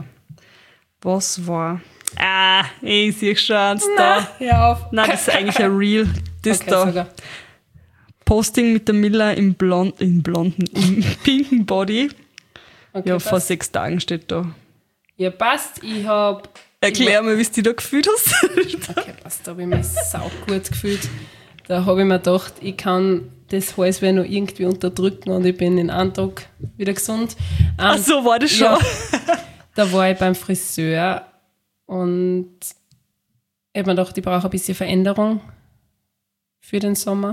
Speaker 5: Was war? Ah, ich sehe schon eins da.
Speaker 1: Hör auf.
Speaker 5: Nein, das ist eigentlich ein Reel. Das
Speaker 1: Okay,
Speaker 5: da.
Speaker 1: sag auch.
Speaker 5: Posting mit der Miller im, blond, im blonden, im pinken Body.
Speaker 1: Okay,
Speaker 5: Ja, vor
Speaker 1: passt.
Speaker 5: sechs Tagen steht da.
Speaker 1: Ja, passt. Ich hab...
Speaker 5: Erklär mir, wie du dich da gefühlt hast.
Speaker 1: Okay, passt. Da habe ich mich sau gut gefühlt. Da habe ich mir gedacht, ich kann das Halsweh noch irgendwie unterdrücken und ich bin in einem Tag wieder gesund. Ähm,
Speaker 5: Ach so, war das schon?
Speaker 1: Ja, da war ich beim Friseur und ich habe mir gedacht, ich brauche ein bisschen Veränderung für den Sommer.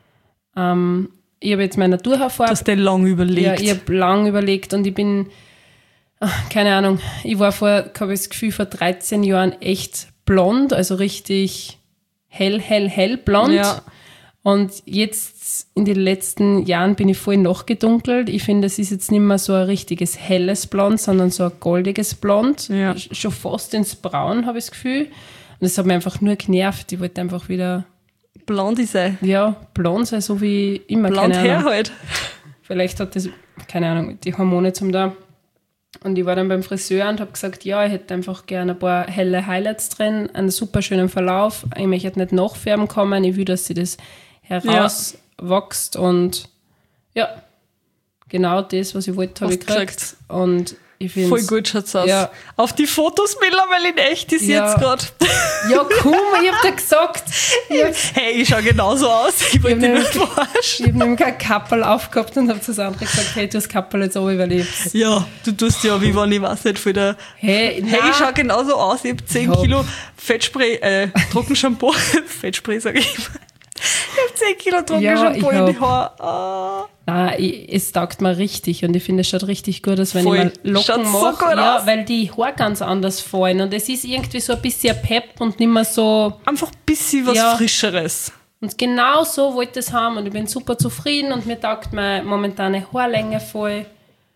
Speaker 1: Ähm, ich habe jetzt meine Naturhaarfarbe.
Speaker 5: Hast du lang
Speaker 1: Ja,
Speaker 5: überlegt?
Speaker 1: ich habe lang überlegt und ich bin, ach, keine Ahnung, ich war vor, habe ich das Gefühl, vor dreizehn Jahren echt blond, also richtig hell, hell, hell blond.
Speaker 5: Ja.
Speaker 1: Und jetzt in den letzten Jahren bin ich voll nachgedunkelt. Ich finde, es ist jetzt nicht mehr so ein richtiges helles Blond, sondern so ein goldiges Blond.
Speaker 5: Ja.
Speaker 1: Sch- Schon fast ins Braun, habe ich das Gefühl. Und das hat mich einfach nur genervt. Ich wollte einfach wieder,
Speaker 5: Blond ist er.
Speaker 1: ja, blond sein, so wie immer.
Speaker 5: Blond
Speaker 1: keine
Speaker 5: her
Speaker 1: Ahnung.
Speaker 5: halt.
Speaker 1: Vielleicht hat das, keine Ahnung, die Hormone zum da. Und ich war dann beim Friseur und habe gesagt, ja, ich hätte einfach gerne ein paar helle Highlights drin, einen super schönen Verlauf. Ich möchte nicht nachfärben kommen, ich will, dass sie das herauswächst. Und ja, genau das, was ich wollte, habe ich
Speaker 5: Hast
Speaker 1: gekriegt.
Speaker 5: gekriegt.
Speaker 1: Und ich finde
Speaker 5: Voll gut schaut's aus.
Speaker 1: Ja.
Speaker 5: Auf die Fotos mittlerweile in echt ist
Speaker 1: Ja.
Speaker 5: jetzt gerade.
Speaker 1: Ja, komm, ich habe dir gesagt. Ich habe
Speaker 5: Hey, ich schau genauso aus. Ich wollte dich
Speaker 1: nämlich-
Speaker 5: nur verarschen.
Speaker 1: ich hab nämlich kein Kappel aufgehabt und habe zu Sandra gesagt, hey, du hast Kappel jetzt oben, weil ich
Speaker 5: Ja, du tust ja, wie wenn ich weiß nicht, für der.
Speaker 1: Hey,
Speaker 5: Hey, ich schau genauso aus. Ich hab zehn
Speaker 1: Ja.
Speaker 5: Kilo Fettspray, äh, Trockenshampoo. Fettspray sag ich immer. Ich hab zehn Kilo Trockenshampoo
Speaker 1: ich
Speaker 5: in die
Speaker 1: hab-
Speaker 5: Haare. Ah.
Speaker 1: Nein, ich, es taugt mir richtig und ich finde, es schaut richtig gut aus, wenn
Speaker 5: Voll.
Speaker 1: ich mal Locken
Speaker 5: Schaut so
Speaker 1: mache.
Speaker 5: gut
Speaker 1: Ja,
Speaker 5: aus.
Speaker 1: weil die Haare ganz anders fallen und es ist irgendwie so ein bisschen Pep und nicht mehr so.
Speaker 5: Einfach ein bisschen was
Speaker 1: Ja.
Speaker 5: Frischeres.
Speaker 1: Und genau so wollte ich es haben und ich bin super zufrieden und mir taugt meine momentane Haarlänge voll.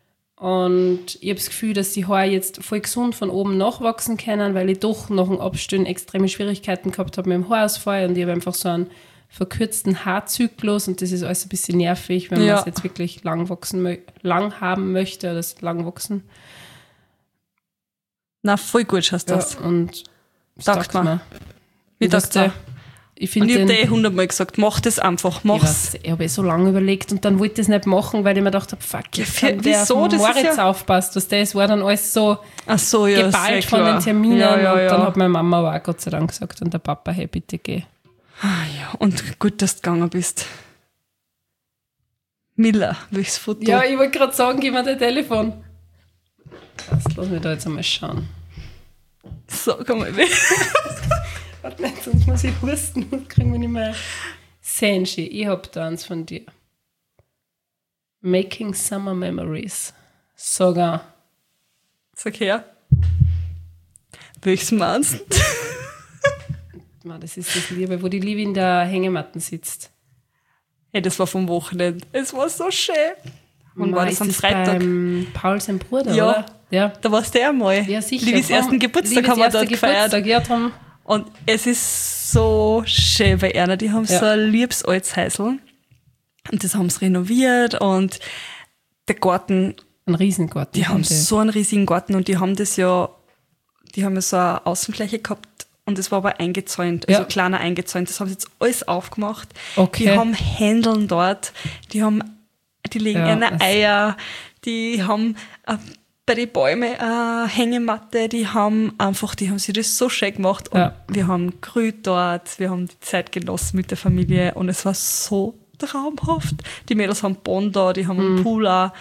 Speaker 1: Und ich habe das Gefühl, dass die Haare jetzt voll gesund von oben nachwachsen können, weil ich doch nach dem Abstellen extreme Schwierigkeiten gehabt habe mit dem Haarausfall und ich habe einfach so einen verkürzten Haarzyklus und das ist alles ein bisschen nervig, wenn
Speaker 5: Ja.
Speaker 1: man es jetzt wirklich lang wachsen mö- lang haben möchte oder es lang wachsen.
Speaker 5: Na, voll gut schaust du
Speaker 1: Ja,
Speaker 5: das.
Speaker 1: und
Speaker 5: Taugt mir.
Speaker 1: mir.
Speaker 5: Wie
Speaker 1: Ich
Speaker 5: taugt
Speaker 1: dachte,
Speaker 5: dir?
Speaker 1: ich
Speaker 5: Und
Speaker 1: finde
Speaker 5: ich habe
Speaker 1: den...
Speaker 5: dir hundertmal gesagt, mach das einfach,
Speaker 1: Ich,
Speaker 5: mach's.
Speaker 1: weiß, ich habe eh so lange überlegt und dann wollte ich es nicht machen, weil ich mir gedacht habe, fuck,
Speaker 5: Ja,
Speaker 1: jetzt
Speaker 5: für-
Speaker 1: kann der
Speaker 5: wieso?
Speaker 1: auf
Speaker 5: Das ist
Speaker 1: Moritz
Speaker 5: ja-
Speaker 1: aufpasst. Was das war dann alles so
Speaker 5: Ach so, ja,
Speaker 1: geballt
Speaker 5: sehr
Speaker 1: von
Speaker 5: klar.
Speaker 1: den Terminen
Speaker 5: Ja, ja,
Speaker 1: und
Speaker 5: ja.
Speaker 1: dann hat meine Mama aber auch Gott sei Dank gesagt und der Papa, hey, bitte geh.
Speaker 5: Ja, und gut, dass du gegangen bist. Miller, welches Foto?
Speaker 1: Ja, ich wollte gerade sagen, gib mir dein Telefon. Das lass mich da jetzt einmal schauen.
Speaker 5: Sag einmal weh.
Speaker 1: Warte nicht, sonst muss ich husten und kriegen wir nicht mehr. Senshi, ich hab da eins von dir. Making Summer Memories. Sogar.
Speaker 5: Sag her. Welches meinst du?
Speaker 1: Man, das ist das Liebe, wo die Liebe in der Hängematte sitzt.
Speaker 5: Hey, das war vom Wochenende. Es war so schön. Und war
Speaker 1: Ma,
Speaker 5: das
Speaker 1: ist
Speaker 5: am
Speaker 1: das
Speaker 5: Freitag?
Speaker 1: Beim Paul, sein Bruder,
Speaker 5: Ja.
Speaker 1: oder? Ja.
Speaker 5: Da warst du ja mal.
Speaker 1: Ja, sicher.
Speaker 5: Libis
Speaker 1: Drum-
Speaker 5: ersten Geburtstag
Speaker 1: Libis
Speaker 5: haben wir
Speaker 1: erster
Speaker 5: dort gefeiert.
Speaker 1: Geburtstag, ja, drum.
Speaker 5: Und es ist so schön bei Erna. Die haben
Speaker 1: Ja.
Speaker 5: so ein liebes altes Häusl. Und das haben sie renoviert. Und der Garten,
Speaker 1: Ein Riesengarten.
Speaker 5: die haben
Speaker 1: die.
Speaker 5: so einen riesigen Garten. Und die haben das ja, die haben ja so eine Außenfläche gehabt. Und das war aber eingezäunt, also
Speaker 1: Ja.
Speaker 5: kleiner eingezäunt. Das haben sie jetzt alles aufgemacht.
Speaker 1: Okay.
Speaker 5: Die haben Händeln dort. Die haben, die legen
Speaker 1: Ja,
Speaker 5: eine
Speaker 1: das-
Speaker 5: Eier. Die haben äh, bei den Bäumen eine Hängematte. Die haben einfach, die haben sich das so schön gemacht. Und
Speaker 1: Ja.
Speaker 5: wir haben grüht dort. Wir haben die Zeit genossen mit der Familie. Und es war so traumhaft. Die Mädels haben Bonn da, die haben
Speaker 1: Mhm.
Speaker 5: einen Pool auch.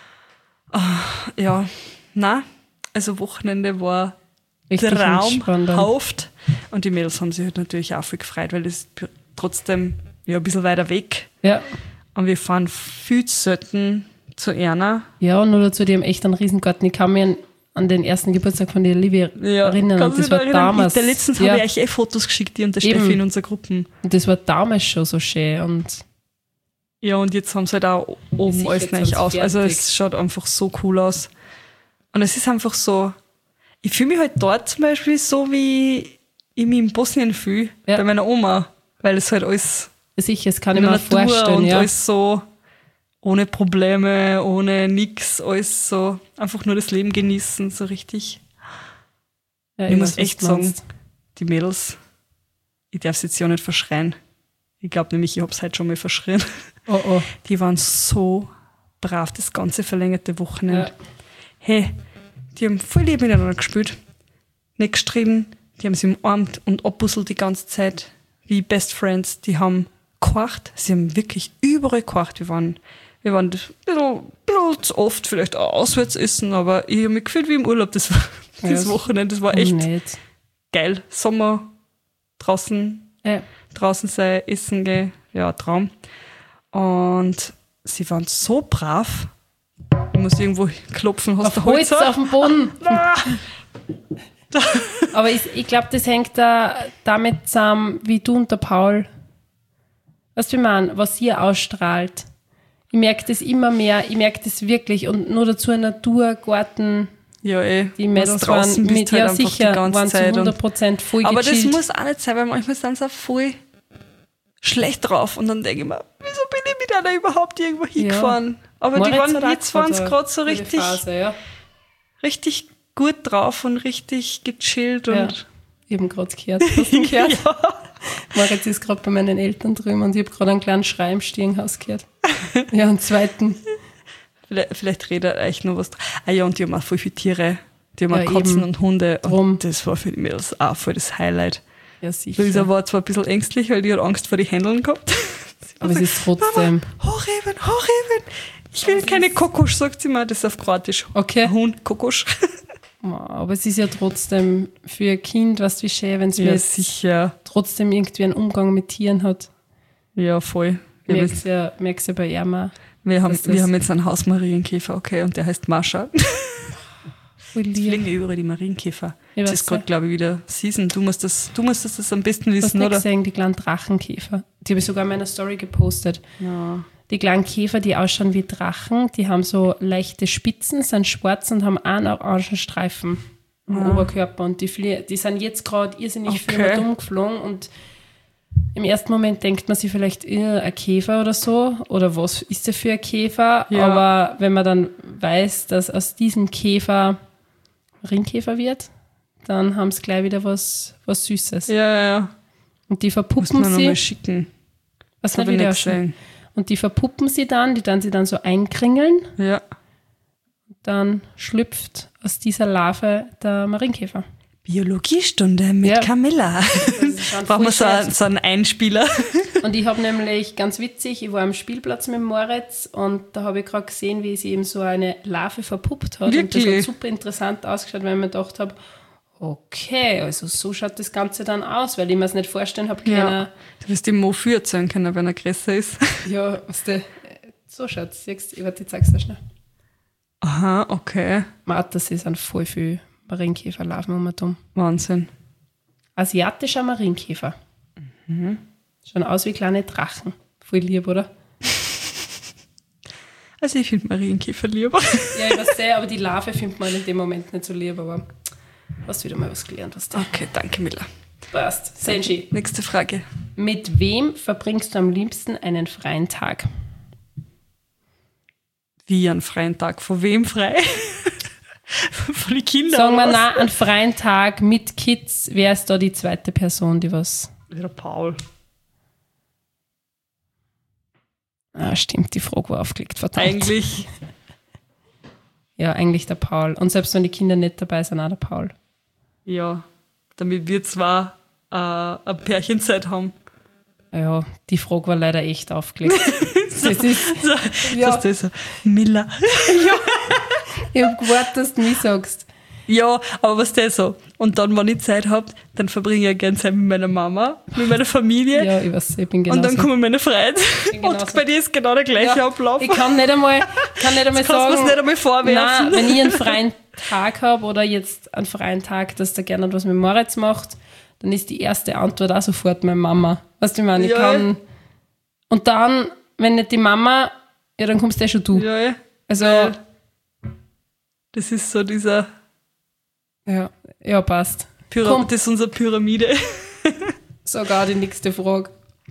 Speaker 5: Ah, ja, nein. Also Wochenende war
Speaker 1: Richtig entspannt dann.
Speaker 5: traumhaft. Und die Mädels haben sich halt natürlich auch viel gefreut, weil das ist trotzdem ja, ein bisschen weiter weg.
Speaker 1: Ja.
Speaker 5: Und wir fahren viel zu selten zu Erna.
Speaker 1: Ja, und nur dazu, die haben echt einen Riesengarten. Ich kann mich an, an den ersten Geburtstag von der Liebe erinnern. Und das war damals.
Speaker 5: Der letztens
Speaker 1: ja,
Speaker 5: habe ich euch eh Fotos geschickt, die und der
Speaker 1: Eben.
Speaker 5: Steffi in unserer Gruppe.
Speaker 1: und das war damals schon so schön. Und
Speaker 5: Ja, und jetzt haben sie halt auch oben
Speaker 1: Sicher,
Speaker 5: alles
Speaker 1: jetzt
Speaker 5: gleich
Speaker 1: sind sie
Speaker 5: auf. Also
Speaker 1: fertig.
Speaker 5: es schaut einfach so cool aus. Und es ist einfach so, ich fühle mich halt dort zum Beispiel so, wie ich mich in Bosnien fühle,
Speaker 1: Ja.
Speaker 5: bei meiner Oma. Weil es halt alles
Speaker 1: sicher, das kann ich
Speaker 5: in
Speaker 1: mir
Speaker 5: der Natur
Speaker 1: vorstellen.
Speaker 5: und
Speaker 1: Ja.
Speaker 5: alles so ohne Probleme, ohne nix, alles so einfach nur das Leben genießen, so richtig.
Speaker 1: Ja,
Speaker 5: Ich muss
Speaker 1: weiß, was
Speaker 5: echt
Speaker 1: du
Speaker 5: sagen,
Speaker 1: meinst.
Speaker 5: die Mädels, ich darf sie jetzt ja nicht verschreien. Ich glaube nämlich, ich habe es heute schon mal verschrien.
Speaker 1: Oh, oh.
Speaker 5: Die waren so brav, das ganze verlängerte Wochenende.
Speaker 1: Ja.
Speaker 5: Hey, die haben voll lieb miteinander gespielt. Nicht gestritten, die haben sich umarmt und abbusselt die ganze Zeit, wie Best Friends. Die haben gekocht, sie haben wirklich überall gekocht. Wir waren, wir waren ein bisschen, ein bisschen zu oft vielleicht auch auswärts essen, aber ich habe mich gefühlt wie im Urlaub das, das
Speaker 1: Ja,
Speaker 5: Wochenende. Das war echt
Speaker 1: Nicht.
Speaker 5: geil. Sommer, draußen,
Speaker 1: Ja.
Speaker 5: draußen sein, essen gehen, ja, Traum. Und sie waren so brav. Ich muss irgendwo klopfen, hast du
Speaker 1: Auf Holz
Speaker 5: Holz?
Speaker 1: auf dem Boden. Aber ich, ich glaube, das hängt da damit zusammen, wie du und der Paul, weißt du, wie ich meine, was ihr ausstrahlt. Ich merke das immer mehr, ich merke das wirklich. Und nur dazu Natur, Garten,
Speaker 5: Ja, eh.
Speaker 1: die
Speaker 5: Wenn du
Speaker 1: Mädels
Speaker 5: draußen
Speaker 1: waren
Speaker 5: bist
Speaker 1: mit,
Speaker 5: halt
Speaker 1: ja
Speaker 5: einfach
Speaker 1: sicher,
Speaker 5: die ganze
Speaker 1: waren zu
Speaker 5: Zeit und-
Speaker 1: hundert Prozent voll
Speaker 5: Aber das
Speaker 1: gechillt.
Speaker 5: muss auch nicht sein, weil manchmal sind sie auch voll schlecht drauf. Und dann denke ich mir, wieso bin ich mit einer überhaupt irgendwo hingefahren? Aber die
Speaker 1: Moritz
Speaker 5: waren
Speaker 1: hat auch
Speaker 5: jetzt waren
Speaker 1: eine
Speaker 5: gerade so
Speaker 1: gute
Speaker 5: richtig,
Speaker 1: Phase, ja.
Speaker 5: richtig gut drauf und richtig gechillt.
Speaker 1: Ja.
Speaker 5: Und
Speaker 1: Eben gerade gehört. Hast du gehört? Moritz ist gerade bei meinen Eltern drüben und ich habe gerade einen kleinen Schrei im Stiegenhaus gehört. Ja, einen zweiten.
Speaker 5: Vielleicht, vielleicht redet euch noch was. Ah ja, und die haben auch voll viele Tiere. Die haben
Speaker 1: Ja,
Speaker 5: auch Katzen
Speaker 1: eben.
Speaker 5: und Hunde.
Speaker 1: Drum.
Speaker 5: Und das war für die Mädels auch voll das Highlight.
Speaker 1: Ja, sicher.
Speaker 5: Luisa war zwar ein bisschen ängstlich, weil die hat Angst vor die Händeln gehabt.
Speaker 1: Aber es ist trotzdem.
Speaker 5: Hochheben, hochheben. Ich will keine Kokosch, sagt sie mal. Das ist auf Kroatisch.
Speaker 1: Okay.
Speaker 5: Huhn, Kokosch.
Speaker 1: Aber es ist ja trotzdem für ein Kind, was wie schön, wenn es
Speaker 5: Ja,
Speaker 1: jetzt
Speaker 5: sicher.
Speaker 1: trotzdem irgendwie einen Umgang mit Tieren hat.
Speaker 5: Ja, voll. Wir, haben
Speaker 1: Merkst
Speaker 5: jetzt,
Speaker 1: ja, merkst ja bei Irma.
Speaker 5: wir, haben,
Speaker 1: dass das-
Speaker 5: wir haben jetzt einen Hausmarienkäfer, okay, und der heißt Mascha.
Speaker 1: Voll
Speaker 5: Jetzt
Speaker 1: lieb.
Speaker 5: fliegen ja überall die Marienkäfer.
Speaker 1: Ja,
Speaker 5: Das
Speaker 1: was
Speaker 5: ist gerade, glaube ich, wieder Season. Du musst das, du musst das, das am besten
Speaker 1: Du hast
Speaker 5: wissen,
Speaker 1: nicht
Speaker 5: oder?
Speaker 1: gesehen, die kleinen Drachenkäfer. Die habe ich sogar in meiner Story gepostet.
Speaker 5: Ja.
Speaker 1: Die kleinen Käfer, die ausschauen wie Drachen, die haben so leichte Spitzen, sind schwarz und haben einen orangen Streifen am Oberkörper. Und die, flie- die sind jetzt gerade irrsinnig viel
Speaker 5: Okay.
Speaker 1: dumm geflogen. Und im ersten Moment denkt man sich vielleicht, äh, ein Käfer oder so. Oder was ist der für ein Käfer?
Speaker 5: Ja.
Speaker 1: Aber wenn man dann weiß, dass aus diesem Käfer Marienkäfer wird, dann haben sie gleich wieder was, was Süßes.
Speaker 5: Ja, ja, ja.
Speaker 1: Und die
Speaker 5: Muss
Speaker 1: verpuppen
Speaker 5: man nochmal
Speaker 1: sie.
Speaker 5: schicken.
Speaker 1: Was
Speaker 5: Hab
Speaker 1: nicht
Speaker 5: ich
Speaker 1: wieder
Speaker 5: nicht
Speaker 1: schon.
Speaker 5: gesehen.
Speaker 1: Und die verpuppen sie dann, die dann sie dann so einkringeln.
Speaker 5: Ja.
Speaker 1: Dann schlüpft aus dieser Larve der Marienkäfer.
Speaker 5: Biologiestunde mit
Speaker 1: Ja.
Speaker 5: Camilla.
Speaker 1: schon
Speaker 5: Brauchen wir so,
Speaker 1: voll
Speaker 5: einen- so einen Einspieler.
Speaker 1: Und ich habe nämlich, ganz witzig, ich war am Spielplatz mit Moritz und da habe ich gerade gesehen, wie sie eben so eine Larve verpuppt hat. Und das
Speaker 5: Wirklich?
Speaker 1: hat super interessant ausgeschaut, weil ich mir gedacht habe, okay, also so schaut das Ganze dann aus, weil ich mir es nicht vorstellen habe können.
Speaker 5: Ja. Du wirst dem Mo viel erzählen können, wenn er größer ist.
Speaker 1: Ja, was der, so schaut es. Siehst du, ich warte, ich zeig's dir schnell.
Speaker 5: Aha, okay.
Speaker 1: Martha, sie sind voll viel Marienkäferlarven um und um.
Speaker 5: Wahnsinn.
Speaker 1: Asiatischer Marienkäfer.
Speaker 5: Mhm.
Speaker 1: Schauen aus wie kleine Drachen. Voll lieb, oder?
Speaker 5: Also ich finde Marienkäfer lieber.
Speaker 1: Ja, ich weiß sehr, aber die Larve findet man in dem Moment nicht so lieb, aber hast wieder mal was gelernt, was da
Speaker 5: Okay, danke Mila.
Speaker 1: passt. Senji,
Speaker 5: Nächste Frage.
Speaker 1: mit wem verbringst du am liebsten einen freien Tag?
Speaker 5: Wie einen freien Tag? Von wem frei? Von den Kindern?
Speaker 1: Sagen wir
Speaker 5: oder was?
Speaker 1: na, einen freien Tag mit Kids, wer ist da die zweite Person, die was...
Speaker 5: Der Paul.
Speaker 1: Ah, stimmt, die Frage war aufgelegt, verdammt.
Speaker 5: Eigentlich.
Speaker 1: Ja, eigentlich der Paul. Und selbst wenn die Kinder nicht dabei sind, auch der Paul.
Speaker 5: Ja. Damit wir zwar äh, eine Pärchenzeit haben.
Speaker 1: Ja, die Frage war leider echt aufgelegt. Das ist,
Speaker 5: So,
Speaker 1: Ja.
Speaker 5: das ist so. Miller.
Speaker 1: ich hab gewartet, dass du mich sagst.
Speaker 5: Ja, aber was der so. Und dann, wenn ich Zeit habe, dann verbringe ich gerne Zeit mit meiner Mama, mit meiner Familie.
Speaker 1: Ja, ich weiß, ich bin genauso.
Speaker 5: Und dann kommen meine Freunde.
Speaker 1: bin
Speaker 5: Und
Speaker 1: genauso.
Speaker 5: bei dir ist genau der gleiche
Speaker 1: Ja,
Speaker 5: Ablauf.
Speaker 1: ich kann nicht einmal, kann nicht einmal
Speaker 5: Kannst du
Speaker 1: sagen,
Speaker 5: mir's nicht einmal vorwerfen.
Speaker 1: nein, wenn ich einen freien Tag habe oder jetzt einen freien Tag, dass der gerne was mit Moritz macht, dann ist die erste Antwort auch sofort meine Mama. Weißt du, ich meine, ich
Speaker 5: Ja,
Speaker 1: kann... Und dann, wenn nicht die Mama, ja, dann kommst du schon du.
Speaker 5: Ja, ja.
Speaker 1: Also,
Speaker 5: Weil das ist so dieser
Speaker 1: ja, ja, passt.
Speaker 5: Pyra-
Speaker 1: Komm.
Speaker 5: das ist unsere Pyramide.
Speaker 1: Sogar die nächste Frage.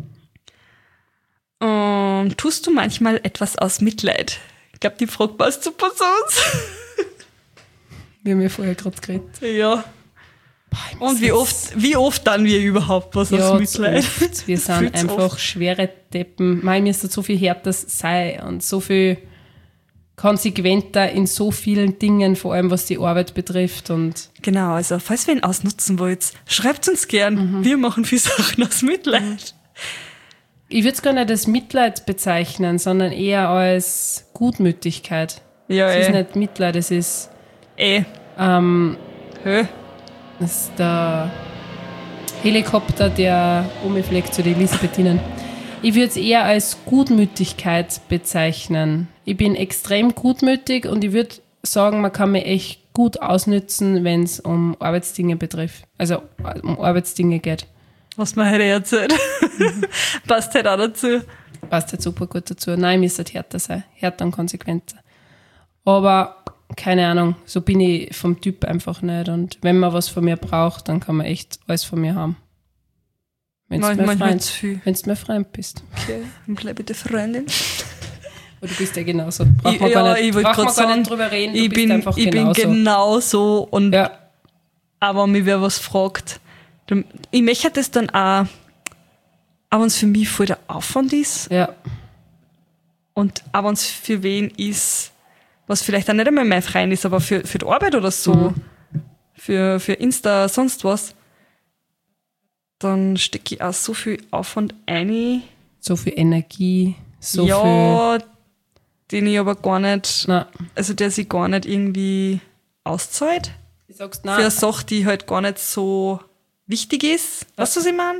Speaker 5: Und tust du manchmal etwas aus Mitleid? Ich glaube, die Frage passt super zu uns.
Speaker 1: Wir haben ja vorher gerade geredet.
Speaker 5: Ja.
Speaker 1: Boah, ich muss
Speaker 5: Und wie
Speaker 1: jetzt-
Speaker 5: oft, wie oft dann wir überhaupt was
Speaker 1: Ja,
Speaker 5: aus
Speaker 1: zu
Speaker 5: Mitleid?
Speaker 1: oft. Wir sind
Speaker 5: Viel zu
Speaker 1: einfach
Speaker 5: oft.
Speaker 1: schwere Deppen. Mal müsste so viel härter sein und so viel konsequenter in so vielen Dingen, vor allem was die Arbeit betrifft. Und
Speaker 5: Genau, also falls ihr ihn ausnutzen wollt, schreibt uns gern. Wir machen viele Sachen aus Mitleid.
Speaker 1: ich würde es gar nicht als Mitleid bezeichnen, sondern eher als Gutmütigkeit.
Speaker 5: Ja,
Speaker 1: Es ist
Speaker 5: eh.
Speaker 1: nicht Mitleid, es ist,
Speaker 5: eh.
Speaker 1: ähm,
Speaker 5: Hö.
Speaker 1: das ist der Helikopter, der um mich fliegt zu der Elisabethinen. Ich würde es eher als Gutmütigkeit bezeichnen. Ich bin extrem gutmütig und ich würde sagen, man kann mich echt gut ausnützen, wenn es um Arbeitsdinge betrifft. Also um Arbeitsdinge geht.
Speaker 5: Was man heute erzählt. Passt halt auch dazu.
Speaker 1: Passt halt super gut dazu. Nein, ich müsste härter sein. Härter und konsequenter. Aber keine Ahnung, so bin ich vom Typ einfach nicht. Und wenn man was von mir braucht, dann kann man echt alles von mir haben. Wenn du
Speaker 5: Manchmal
Speaker 1: mein
Speaker 5: manchmal
Speaker 1: Freund,
Speaker 5: zu viel.
Speaker 1: wenn du mein Freund bist.
Speaker 5: Okay, dann bleib bitte Freundin.
Speaker 1: Aber du bist ja genauso. Braucht
Speaker 5: Ich-
Speaker 1: man
Speaker 5: ja,
Speaker 1: gar
Speaker 5: ich
Speaker 1: nicht,
Speaker 5: wollt
Speaker 1: braucht
Speaker 5: grad
Speaker 1: man gar
Speaker 5: sagen,
Speaker 1: nicht drüber reden. Du
Speaker 5: Ich
Speaker 1: bist
Speaker 5: bin,
Speaker 1: einfach
Speaker 5: ich bin
Speaker 1: genauso.
Speaker 5: genauso. Und
Speaker 1: Ja,
Speaker 5: aber mir wer was fragt, dann, ich möchte das dann auch, auch wenn es für mich voll der Aufwand ist
Speaker 1: ja,
Speaker 5: und auch wenn es für wen ist, was vielleicht auch nicht einmal mein Freund ist, aber für, für die Arbeit oder so,
Speaker 1: Mhm.
Speaker 5: für, für Insta, sonst was, dann stecke ich auch so viel Aufwand ein,
Speaker 1: so viel Energie, so viel.
Speaker 5: ja, den ich aber gar nicht,
Speaker 1: Na,
Speaker 5: also der sich gar nicht irgendwie auszahlt.
Speaker 1: du sagst,
Speaker 5: Für eine
Speaker 1: nein,
Speaker 5: Sache, die halt gar nicht so wichtig ist. Weißt du, was ich meine?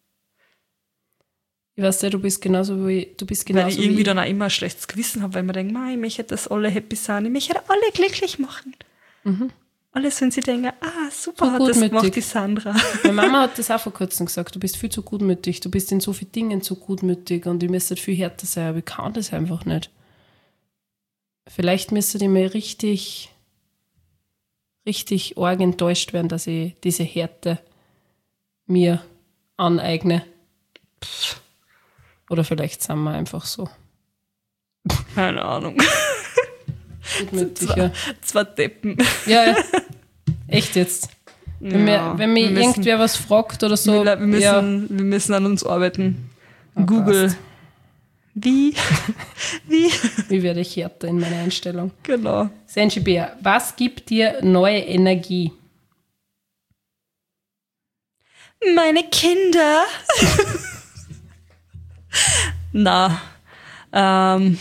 Speaker 1: ich weiß ja, du bist genauso wie du bist
Speaker 5: Weil
Speaker 1: genauso
Speaker 5: ich irgendwie
Speaker 1: wie
Speaker 5: dann auch immer ein schlechtes Gewissen habe, weil man denkt, ich möchte, dass alle happy sind, ich möchte alle glücklich machen. Alle sollen sich denken, ah, super,
Speaker 1: So
Speaker 5: hat das
Speaker 1: gutmütig.
Speaker 5: gemacht, die Sandra.
Speaker 1: Meine Mama hat das auch vor kurzem gesagt, du bist viel zu gutmütig, du bist in so vielen Dingen zu gutmütig und ich müsste viel härter sein, aber ich kann das einfach nicht. Vielleicht müsste ich mir richtig, richtig arg enttäuscht werden, dass ich diese Härte mir aneigne. Oder vielleicht sind wir einfach so
Speaker 5: Keine Ahnung.
Speaker 1: gutmütig. Ja,
Speaker 5: Zwei Deppen.
Speaker 1: ja. ja. Echt jetzt. Wenn,
Speaker 5: Ja,
Speaker 1: mir, wenn mich
Speaker 5: wir müssen-
Speaker 1: irgendwer was fragt oder so,
Speaker 5: wir, wir, müssen,
Speaker 1: ja,
Speaker 5: wir müssen an uns arbeiten.
Speaker 1: Oh,
Speaker 5: Google.
Speaker 1: passt.
Speaker 5: Wie? Wie?
Speaker 1: wie werde ich härter in meiner Einstellung?
Speaker 5: Genau.
Speaker 1: Senshi Bär, was gibt dir neue Energie?
Speaker 5: Meine Kinder. Na, ähm,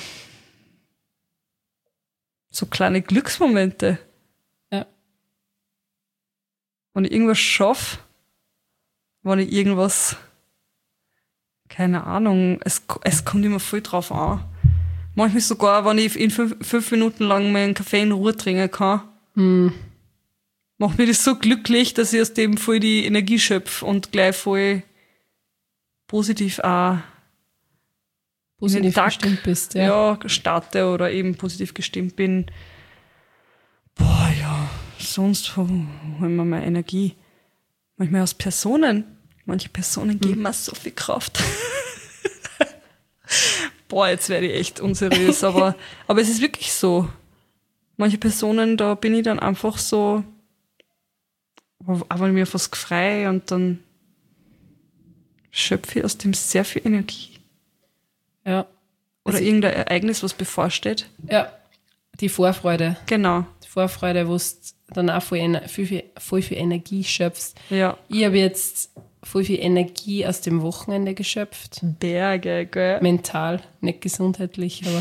Speaker 5: so kleine Glücksmomente.
Speaker 1: Ja.
Speaker 5: Wenn ich irgendwas schaffe, wenn ich irgendwas, keine Ahnung, es, es kommt immer voll drauf an. Manchmal sogar, wenn ich in fünf, fünf Minuten lang meinen Kaffee in Ruhe trinken kann,
Speaker 1: Hm.
Speaker 5: macht mich das so glücklich, dass ich aus dem voll die Energie schöpfe und gleich voll positiv auch
Speaker 1: Positiv
Speaker 5: Tag,
Speaker 1: gestimmt bist. Ja.
Speaker 5: ja, starte oder eben positiv gestimmt bin. Boah, ja, sonst wo hol ich mir meine Energie? Manchmal aus Personen. Manche Personen geben mir so viel Kraft. Boah, jetzt werde ich echt unseriös, aber, aber es ist wirklich so. Manche Personen, da bin ich dann einfach so, aber mir fast frei und dann schöpfe ich aus dem sehr viel Energie.
Speaker 1: Ja.
Speaker 5: Oder
Speaker 1: Also-
Speaker 5: irgendein Ereignis, was bevorsteht.
Speaker 1: ja, die Vorfreude.
Speaker 5: Genau,
Speaker 1: Die Vorfreude, wo du dann auch voll, Ener- viel, viel, voll viel Energie schöpfst.
Speaker 5: ja.
Speaker 1: Ich habe jetzt voll viel Energie aus dem Wochenende geschöpft.
Speaker 5: Berge, gell?
Speaker 1: Mental, nicht gesundheitlich, aber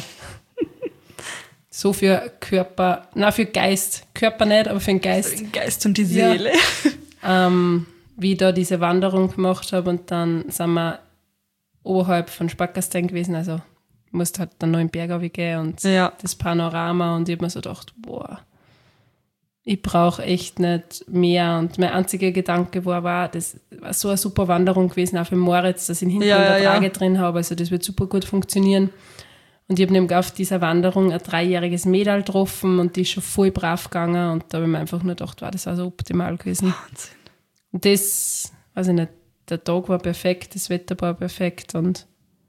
Speaker 1: so für Körper, na für Geist. Körper nicht, aber für den Geist.
Speaker 5: Den Geist und die
Speaker 1: Ja.
Speaker 5: Seele.
Speaker 1: Ähm, wie ich da diese Wanderung gemacht habe und dann sind wir oberhalb von Spackerstein gewesen, also musste halt dann noch in den Berg runtergehen und
Speaker 5: Ja.
Speaker 1: das Panorama und ich habe mir so gedacht, boah, ich brauche echt nicht mehr und mein einziger Gedanke war, war, das war so eine super Wanderung gewesen, auch für Moritz, dass ich ihn hinten
Speaker 5: Ja,
Speaker 1: in der
Speaker 5: ja, ja.
Speaker 1: Trage drin habe, also das wird super gut funktionieren. Und ich habe nämlich auf dieser Wanderung ein dreijähriges Mädel getroffen und die ist schon voll brav gegangen und da habe ich mir einfach nur gedacht, wow, das war so optimal gewesen.
Speaker 5: Wahnsinn.
Speaker 1: Und das, weiß ich nicht, der Tag war perfekt, das Wetter war perfekt und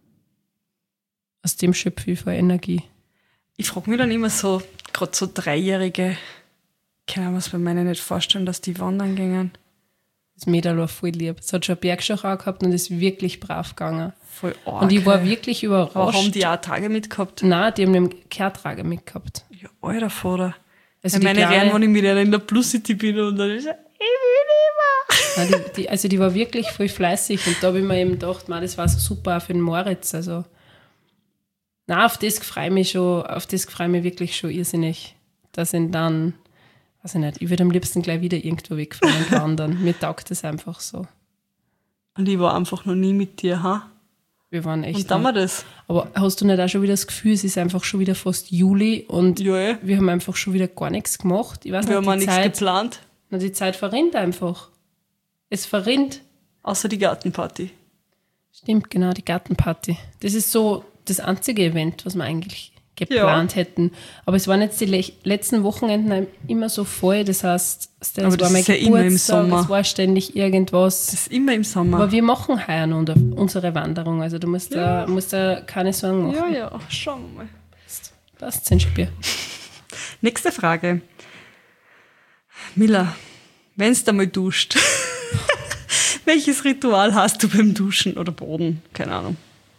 Speaker 1: aus dem schöpfe ich voll Energie.
Speaker 5: Ich frage mich dann immer so, gerade so Dreijährige, kann man es bei meinen nicht vorstellen, dass die wandern gingen.
Speaker 1: Das Mädel war voll lieb. Es hat schon eine Bergschau gehabt und ist wirklich brav gegangen.
Speaker 5: Voll arg.
Speaker 1: Und ich war
Speaker 5: hey.
Speaker 1: wirklich
Speaker 5: Aber
Speaker 1: überrascht.
Speaker 5: haben die auch Tage mitgehabt?
Speaker 1: Nein, die haben den Kehrtrager mitgehabt.
Speaker 5: Ja, alter Vater.
Speaker 1: Also
Speaker 5: Also
Speaker 1: die
Speaker 5: meine
Speaker 1: Kleine-
Speaker 5: Rehren, wenn ich mit einer in der Plus City bin und dann ist er, ich will nicht mehr.
Speaker 1: Nein, die, die, also die war wirklich voll fleißig und da habe ich mir eben gedacht, man, das war so super auch für den Moritz. Also, nein, auf das freue ich mich schon, auf das freue ich mich wirklich schon irrsinnig. Dass ich dann, weiß ich nicht, ich würde am liebsten gleich wieder irgendwo wegfahren und wandern. Mir taugt das einfach so.
Speaker 5: Und ich war einfach noch nie mit dir, ha?
Speaker 1: Wir waren echt.
Speaker 5: Und dann wir das.
Speaker 1: Aber hast du nicht auch schon wieder das Gefühl, es ist einfach schon wieder fast Juli und
Speaker 5: Ja, eh.
Speaker 1: wir haben einfach schon wieder gar nichts gemacht? Ich weiß
Speaker 5: Wir
Speaker 1: nicht,
Speaker 5: haben auch
Speaker 1: die
Speaker 5: nichts
Speaker 1: Zeit,
Speaker 5: geplant,
Speaker 1: na, die Zeit verrinnt einfach. Es verrinnt.
Speaker 5: außer die Gartenparty.
Speaker 1: Stimmt, genau, die Gartenparty. Das ist so das einzige Event, was wir eigentlich geplant hätten. Aber es waren jetzt die le- letzten Wochenenden immer so voll. Das heißt, es
Speaker 5: Aber
Speaker 1: war
Speaker 5: das
Speaker 1: mein
Speaker 5: ist ja immer im
Speaker 1: Geburtstag,
Speaker 5: Sommer.
Speaker 1: es war ständig irgendwas.
Speaker 5: Das ist immer im Sommer.
Speaker 1: Aber wir machen heuer noch unter- unsere Wanderung. Also du musst, da, musst da keine Sorgen machen.
Speaker 5: ja, ja, schauen wir mal.
Speaker 1: Passt, sind Spiel.
Speaker 5: Nächste Frage. Mila, wenn's da mal duscht, welches Ritual hast du beim Duschen oder Boden? Keine Ahnung.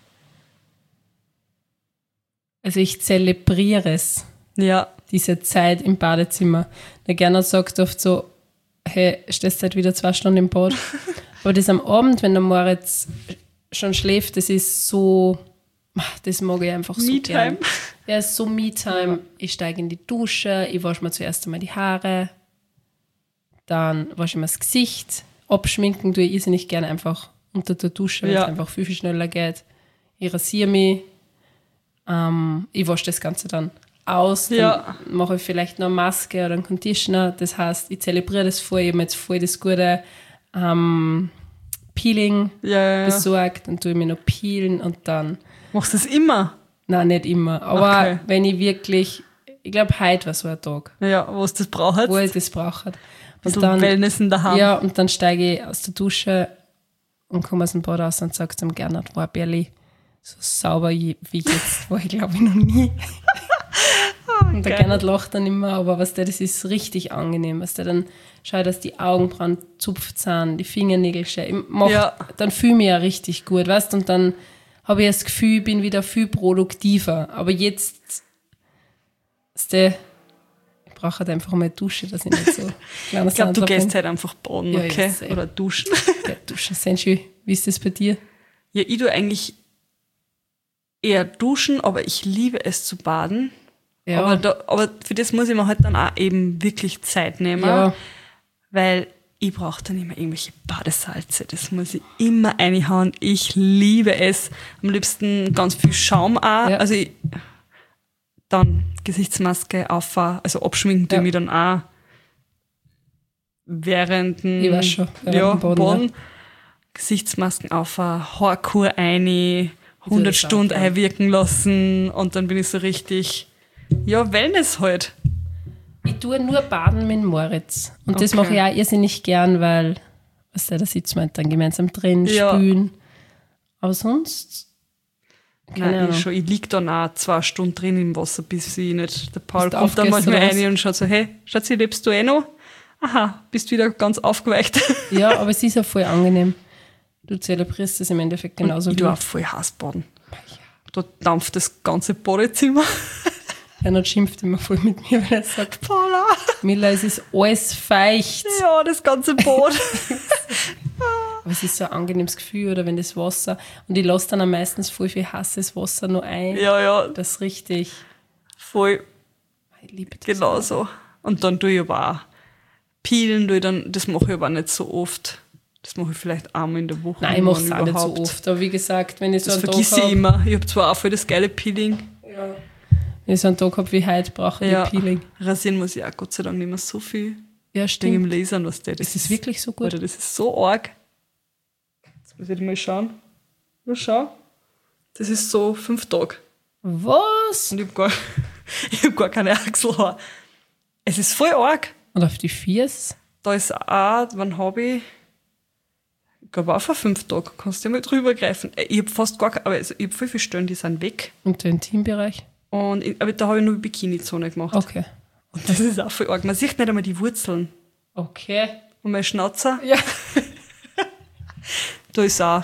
Speaker 1: Also ich zelebriere es,
Speaker 5: Ja,
Speaker 1: diese Zeit im Badezimmer. Der Gernot sagt oft so, hey, stehst halt wieder zwei Stunden im Bad. Aber das am Abend, wenn der Moritz schon schläft, das ist so, das mag ich einfach so
Speaker 5: Me-Time.
Speaker 1: gern. Ja, es ist so Me-Time. Ich steige in die Dusche, ich wasche mir zuerst einmal die Haare, dann wasche ich mir das Gesicht, abschminken tue ich irrsinnig gerne einfach unter der Dusche, weil
Speaker 5: Ja.
Speaker 1: es einfach viel, viel schneller geht. Ich rasiere mich, ähm, ich wasche das Ganze dann aus, dann
Speaker 5: Ja.
Speaker 1: mache ich vielleicht noch eine Maske oder einen Conditioner. Das heißt, ich zelebriere das voll, ich habe mir jetzt voll das gute ähm, Peeling
Speaker 5: ja, ja, ja.
Speaker 1: besorgt, dann tue ich mir noch peelen und dann,
Speaker 5: Machst du das immer?
Speaker 1: nein, nicht immer, aber
Speaker 5: Okay.
Speaker 1: wenn ich wirklich, ich glaube, heute war so ein Tag,
Speaker 5: Ja, was das braucht.
Speaker 1: wo ich das brauche.
Speaker 5: Und
Speaker 1: Und
Speaker 5: dann Wellness in der Hand.
Speaker 1: ja, und dann steige ich aus der Dusche und komme aus dem Bad raus und sage zum Gernot, wow, Berli, so sauber je- wie jetzt war ich, glaube ich, noch nie. Und der Gernot lacht dann immer, aber was der, das ist richtig angenehm. Was der dann schaut, dass die Augenbrauen zupft sind, die Fingernägel schön. Macht,
Speaker 5: Ja.
Speaker 1: Dann fühle ich mich ja richtig gut, weißt du? Und dann habe ich das Gefühl, ich bin wieder viel produktiver. Aber jetzt ist der, ich brauche halt einfach mal eine Dusche, dass ich nicht so kleiner
Speaker 5: Ich glaube, du
Speaker 1: Sandler
Speaker 5: gehst
Speaker 1: bin.
Speaker 5: halt einfach baden,
Speaker 1: Ja,
Speaker 5: okay?
Speaker 1: ja, safe.
Speaker 5: Oder duschen.
Speaker 1: Ja, Duschen sind schön. Wie ist das bei dir?
Speaker 5: Ja, ich tue eigentlich eher duschen, aber ich liebe es zu baden.
Speaker 1: Ja.
Speaker 5: Aber, da, aber für das muss ich mir halt dann auch eben wirklich Zeit nehmen,
Speaker 1: Ja.
Speaker 5: weil ich brauche dann immer irgendwelche Badesalze. Das muss ich immer reinhauen. Ich liebe es. Am liebsten ganz viel Schaum auch.
Speaker 1: Ja.
Speaker 5: Also ich, dann Gesichtsmaske auf, also abschminken tue
Speaker 1: Ja.
Speaker 5: ich mich dann auch während dem,
Speaker 1: Ich weiß schon, während
Speaker 5: ja,
Speaker 1: dem Baden,
Speaker 5: Baden.
Speaker 1: ja.
Speaker 5: Gesichtsmasken auf, Haarkur rein, hundert
Speaker 1: das auch
Speaker 5: Stunden
Speaker 1: gern.
Speaker 5: einwirken lassen und dann bin ich so richtig, ja, Wellness halt.
Speaker 1: Ich tue nur Baden mit Moritz. Und das
Speaker 5: Okay.
Speaker 1: mache ich auch irrsinnig gern, weil, weißt du, da sitzen wir halt dann gemeinsam drin,
Speaker 5: Ja.
Speaker 1: spülen. Aber sonst, keine
Speaker 5: Nein,
Speaker 1: Ahnung.
Speaker 5: ich, schon, ich liege dann auch zwei Stunden drin im Wasser, bis ich nicht, der Paul
Speaker 1: Bis du
Speaker 5: kommt dann
Speaker 1: aufgehst,
Speaker 5: manchmal
Speaker 1: oder was?
Speaker 5: rein und schaut so, hey, Schatzi, lebst du eh noch? Aha, bist wieder ganz aufgeweicht.
Speaker 1: Ja, aber es ist ja voll angenehm. Du zelebrierst das im Endeffekt genauso
Speaker 5: ich
Speaker 1: wie
Speaker 5: tue auch voll heiß baden. Da dampft das ganze Badezimmer.
Speaker 1: Bernhard schimpft immer voll mit mir, weil er sagt,
Speaker 5: Paula!
Speaker 1: Miller, es ist alles feucht.
Speaker 5: Ja, das ganze Bad.
Speaker 1: Aber es ist so ein angenehmes Gefühl, oder wenn das Wasser, und ich lasse dann am meisten voll viel heißes Wasser noch ein.
Speaker 5: ja, ja,
Speaker 1: Das ist richtig,
Speaker 5: voll.
Speaker 1: ich liebe das.
Speaker 5: Genau so. Und dann tue ich aber auch peelen, tue ich dann, das mache ich aber auch nicht so oft. Das mache ich vielleicht einmal in der Woche.
Speaker 1: Nein, ich mache es
Speaker 5: wenn
Speaker 1: auch nicht so
Speaker 5: überhaupt.
Speaker 1: oft. Aber wie gesagt, wenn ich so
Speaker 5: Das
Speaker 1: einen Tag
Speaker 5: vergesse ich
Speaker 1: habe,
Speaker 5: immer. Ich habe zwar auch voll das geile Peeling.
Speaker 1: wenn ich so einen Tag habe wie heute, brauche ich
Speaker 5: Ja,
Speaker 1: Peeling.
Speaker 5: rasieren muss ich auch Gott sei Dank nicht mehr so viel.
Speaker 1: Ja,
Speaker 5: Ding
Speaker 1: stimmt.
Speaker 5: im Lasern, was der.
Speaker 1: Das ist wirklich so gut.
Speaker 5: Alter, das ist so arg. Jetzt muss ich mal schauen. Mal schauen. Das ist so fünf Tage.
Speaker 1: Was?
Speaker 5: Und ich habe gar, ich hab gar keine Achselhaare. Es ist voll arg.
Speaker 1: Und auf die Viers?
Speaker 5: Da ist auch, wann habe ich? Ich glaube auch vor fünf Tagen. Kannst du ja mal drüber greifen. Ich habe fast gar keine, aber also ich habe voll viele Stellen, die sind weg.
Speaker 1: Und den Intimbereich?
Speaker 5: Und ich, aber da habe ich nur Bikini-Zone gemacht.
Speaker 1: Okay.
Speaker 5: Und das ist auch voll arg. Man sieht nicht einmal die Wurzeln.
Speaker 1: Okay.
Speaker 5: Und mein Schnauzer,
Speaker 1: Ja.
Speaker 5: da ist auch,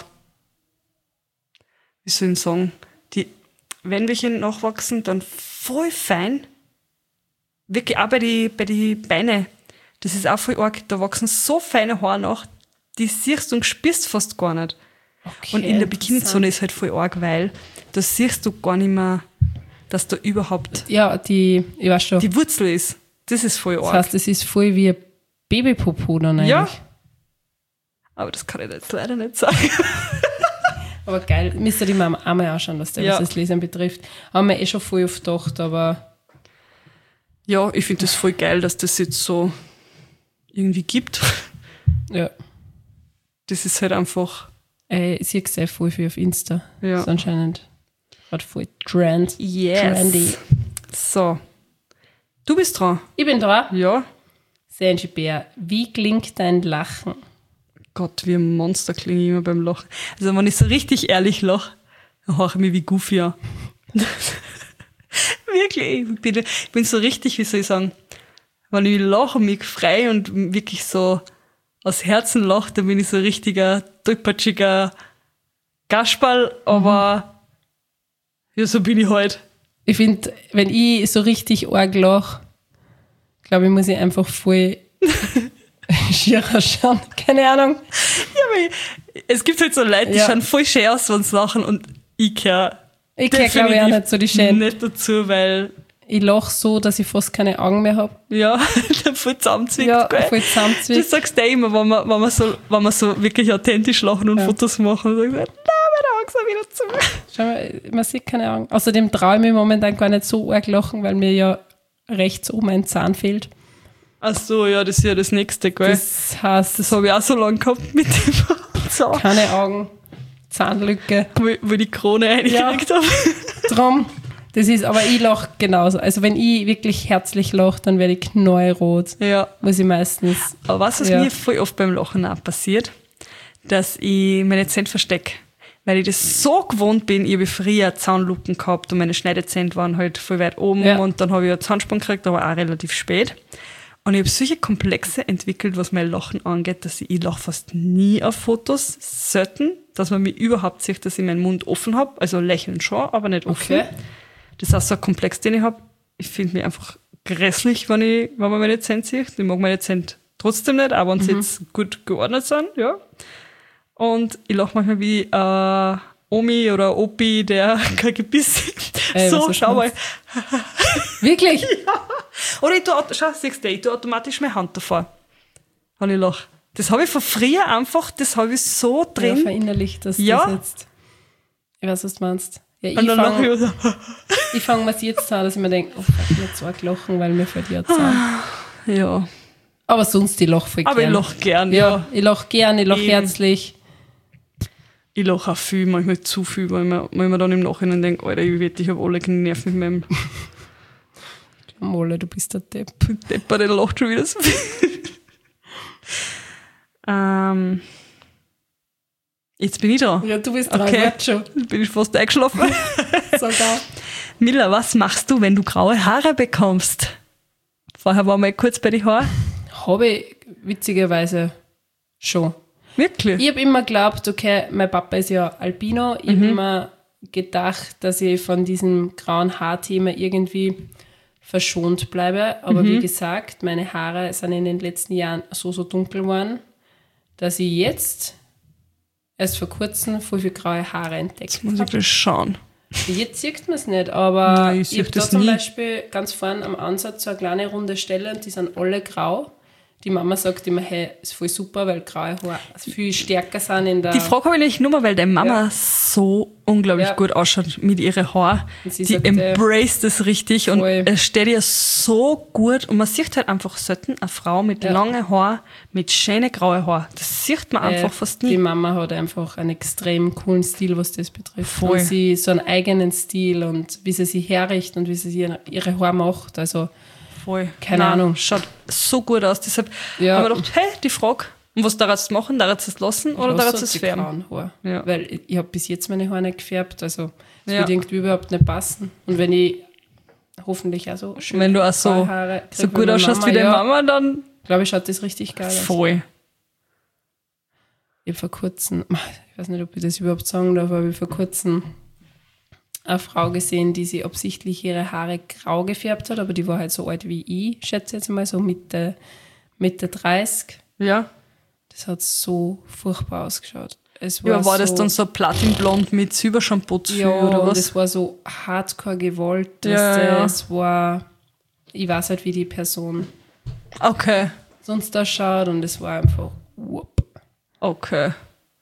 Speaker 5: wie soll ich sagen, die, wenn welche nachwachsen, dann voll fein. Wirklich auch bei die, bei die Beine. Das ist auch voll arg. Da wachsen so feine Haare nach, die siehst du und spürst fast gar nicht.
Speaker 1: Okay,
Speaker 5: Und in der
Speaker 1: interessant.
Speaker 5: Bikini-Zone ist halt voll arg, weil da siehst du gar nicht mehr, dass da überhaupt
Speaker 1: Ja, die, ich weiß schon.
Speaker 5: die Wurzel ist. Das ist voll
Speaker 1: Das
Speaker 5: arg.
Speaker 1: heißt, es ist voll wie ein Babypopo dann eigentlich.
Speaker 5: Ja. Aber das kann ich jetzt leider nicht sagen.
Speaker 1: Aber geil, müsst ihr die mal einmal anschauen, was der
Speaker 5: Ja.
Speaker 1: was das Lesen betrifft. Haben wir eh schon voll oft gedacht, aber
Speaker 5: Ja, ich finde das voll geil, dass das jetzt so irgendwie gibt.
Speaker 1: ja.
Speaker 5: Das ist halt einfach,
Speaker 1: Ey, ich sehe sehr voll viel auf Insta.
Speaker 5: Ja.
Speaker 1: Das ist anscheinend gerade voll trend.
Speaker 5: yes.
Speaker 1: Trendy.
Speaker 5: So. Du bist dran.
Speaker 1: Ich bin da.
Speaker 5: Ja.
Speaker 1: Sanji Bär, wie klingt dein Lachen?
Speaker 5: Gott, wie ein Monster klinge ich immer beim Lachen. Also wenn ich so richtig ehrlich lache, dann höre ich mich wie Goofy an. Wirklich. Ich bin, ich bin so richtig, wie soll ich sagen, wenn ich lache und mich frei und wirklich so aus Herzen lache, dann bin ich so ein richtiger, tollpatschiger Kasperl, aber ja, so bin ich halt.
Speaker 1: Ich finde, wenn ich so richtig arg lache, glaube ich, muss ich einfach voll schier ausschauen. Keine Ahnung.
Speaker 5: Ja, aber ich, es gibt halt so Leute, die
Speaker 1: Ja.
Speaker 5: schauen voll schön aus, wenn sie lachen und ich gehöre
Speaker 1: Ich gehöre, glaube ich, auch nicht so die Schön.
Speaker 5: nicht dazu, weil
Speaker 1: Ich lache so, dass ich fast keine Augen mehr habe.
Speaker 5: ja, dann voll zusammenzwickt,
Speaker 1: Ja,
Speaker 5: gell?
Speaker 1: voll
Speaker 5: Das
Speaker 1: zusammenzwickt.
Speaker 5: sagst du immer, wenn wir, wenn, wir so, wenn wir so wirklich authentisch lachen und
Speaker 1: Ja.
Speaker 5: Fotos machen. Und sagst, nein, meine Augen sind wieder zu.
Speaker 1: Schau mal, man sieht keine Augen. Außerdem traue ich mich momentan gar nicht so arg lachen, weil mir ja rechts oben ein Zahn fehlt.
Speaker 5: Ach so, ja, das ist ja das Nächste, gell? Das,
Speaker 1: Das heißt,
Speaker 5: das habe ich auch so lange gehabt mit dem Zahn,
Speaker 1: keine Augen, Zahnlücke.
Speaker 5: wo, ich- wo ich die Krone eingekriegt habe.
Speaker 1: Drum, das ist, aber ich lache genauso. Also wenn ich wirklich herzlich lache, dann werde ich knallrot.
Speaker 5: Ja.
Speaker 1: Muss ich meistens.
Speaker 5: Aber was, was
Speaker 1: Ja.
Speaker 5: mir voll oft beim Lachen auch passiert, dass ich meine Zähne verstecke. weil ich das so gewohnt bin. Ich habe früher Zahnlupen gehabt und meine Schneidezähne waren halt voll weit oben
Speaker 1: Ja.
Speaker 5: und dann habe ich einen Zahnspann gekriegt, aber auch relativ spät. Und ich habe solche Komplexe entwickelt, was mein Lachen angeht, dass ich, ich lache fast nie auf Fotos, selten, dass man mich überhaupt sieht, dass ich meinen Mund offen habe, also lächeln schon, aber nicht offen.
Speaker 1: Okay.
Speaker 5: Das ist auch so ein Komplex, den ich habe. Ich finde mich einfach grässlich, wenn, ich, wenn man meine Zähne sieht. Ich mag meine Zähne trotzdem nicht, auch wenn sie jetzt gut geordnet sind, ja. Und ich lache manchmal wie äh, Omi oder Opi, der kein Gebiss sieht.
Speaker 1: Ey, was
Speaker 5: so,
Speaker 1: du
Speaker 5: schau mal.
Speaker 1: Wirklich?
Speaker 5: Oder ich tue, auto- schau, siehst du, ich tue automatisch meine Hand davor, wenn ich lache. Das habe ich von früher einfach, das habe ich so
Speaker 1: Ja,
Speaker 5: drin.
Speaker 1: verinnerlicht, dass
Speaker 5: Ja.
Speaker 1: das jetzt. Ich weiß, was du meinst. Ja,
Speaker 5: Und
Speaker 1: ich
Speaker 5: dann lache
Speaker 1: fange
Speaker 5: ich so.
Speaker 1: ich fang mir jetzt an, dass ich mir denke, oh fuck, nicht so arg lachen, weil mir fällt ja zusammen.
Speaker 5: Ja.
Speaker 1: Aber sonst, ich lache voll
Speaker 5: Aber
Speaker 1: gern.
Speaker 5: ich lache gern,
Speaker 1: Ja,
Speaker 5: ja.
Speaker 1: ich lache gern, ich lache
Speaker 5: Eben.
Speaker 1: herzlich.
Speaker 5: Ich lache auch viel, manchmal zu viel, weil ich mir, weil ich mir dann im Nachhinein denke, Alter, ich wette, ich habe alle keine Nerven mit meinem
Speaker 1: Molle, du bist der Depp.
Speaker 5: Depper, der lacht schon wieder so viel. ähm, jetzt bin ich dran.
Speaker 1: Ja, du bist dran,
Speaker 5: Okay.
Speaker 1: warte schon.
Speaker 5: Jetzt bin ich fast eingeschlafen.
Speaker 1: Sogar.
Speaker 5: Miller, was machst du, wenn du graue Haare bekommst? Vorher waren wir kurz bei den Haaren.
Speaker 1: Habe ich witzigerweise schon.
Speaker 5: Wirklich?
Speaker 1: Ich habe immer geglaubt, okay, mein Papa ist ja Albino. Ich habe immer gedacht, dass ich von diesem grauen Haarthema irgendwie verschont bleibe. Aber wie gesagt, meine Haare sind in den letzten Jahren so, so dunkel geworden, dass ich jetzt erst vor kurzem voll viele graue Haare entdeckt
Speaker 5: Muss ich
Speaker 1: habe.
Speaker 5: das schauen.
Speaker 1: Jetzt sieht man es nicht, aber
Speaker 5: Nein, ich
Speaker 1: ich,
Speaker 5: sehe
Speaker 1: habe da
Speaker 5: das
Speaker 1: zum
Speaker 5: nie.
Speaker 1: Beispiel ganz vorne am Ansatz so eine kleine runde Stelle und die sind alle grau. Die Mama sagt immer, hey, ist voll super, weil graue Haare viel stärker sind in der...
Speaker 5: Die Frage habe ich nicht nur, weil deine Mama
Speaker 1: Ja.
Speaker 5: so unglaublich
Speaker 1: Ja.
Speaker 5: gut ausschaut mit ihren Haaren.
Speaker 1: Und sie
Speaker 5: Die
Speaker 1: sagt, äh,
Speaker 5: embrace das richtig und
Speaker 1: voll.
Speaker 5: es steht ihr so gut. Und man sieht halt einfach selten eine Frau mit
Speaker 1: Ja.
Speaker 5: langen Haaren, mit schönen grauen Haaren. Das sieht man einfach
Speaker 1: äh,
Speaker 5: fast
Speaker 1: Die
Speaker 5: nie.
Speaker 1: Mama hat einfach einen extrem coolen Stil, was das betrifft.
Speaker 5: Voll.
Speaker 1: Und sie so einen eigenen Stil und wie sie sich herrichtet und wie sie ihre, ihre Haare macht. Also
Speaker 5: Voll.
Speaker 1: keine Ahnung.
Speaker 5: Schaut so gut aus. Deshalb
Speaker 1: Ja.
Speaker 5: haben wir gedacht, hey, die Frage, und was darfst du machen? Darfst du es lassen oder
Speaker 1: lass
Speaker 5: darfst du
Speaker 1: halt
Speaker 5: es
Speaker 1: die
Speaker 5: färben?
Speaker 1: grauen Haare.
Speaker 5: Ja.
Speaker 1: Weil ich, ich habe bis jetzt meine Haare nicht gefärbt. Also es
Speaker 5: Ja.
Speaker 1: wird irgendwie überhaupt nicht passen. Und wenn ich hoffentlich auch so schön
Speaker 5: Wenn du auch so,
Speaker 1: graue Haare
Speaker 5: so
Speaker 1: krieg
Speaker 5: gut
Speaker 1: meine
Speaker 5: ausschaust wie deine
Speaker 1: ja,
Speaker 5: Mama, dann
Speaker 1: glaube ich, schaut das richtig geil aus.
Speaker 5: voll.
Speaker 1: Ich habe vor kurzem, ich weiß nicht, ob ich das überhaupt sagen darf, aber ich habe vor kurzem eine Frau gesehen, die sich absichtlich ihre Haare grau gefärbt hat, aber die war halt so alt wie ich, schätze jetzt mal, so Mitte, Mitte dreißig.
Speaker 5: Ja.
Speaker 1: Das hat so furchtbar ausgeschaut. Es war
Speaker 5: Ja, war
Speaker 1: so,
Speaker 5: das dann so platinblond mit Silbershampoo zu
Speaker 1: ja,
Speaker 5: oder
Speaker 1: und
Speaker 5: was?
Speaker 1: es war so hardcore gewollt.
Speaker 5: Ja,
Speaker 1: weißt du,
Speaker 5: ja.
Speaker 1: Es war, ich weiß halt, wie die Person
Speaker 5: Okay,
Speaker 1: sonst ausschaut und es war einfach whoop,
Speaker 5: okay.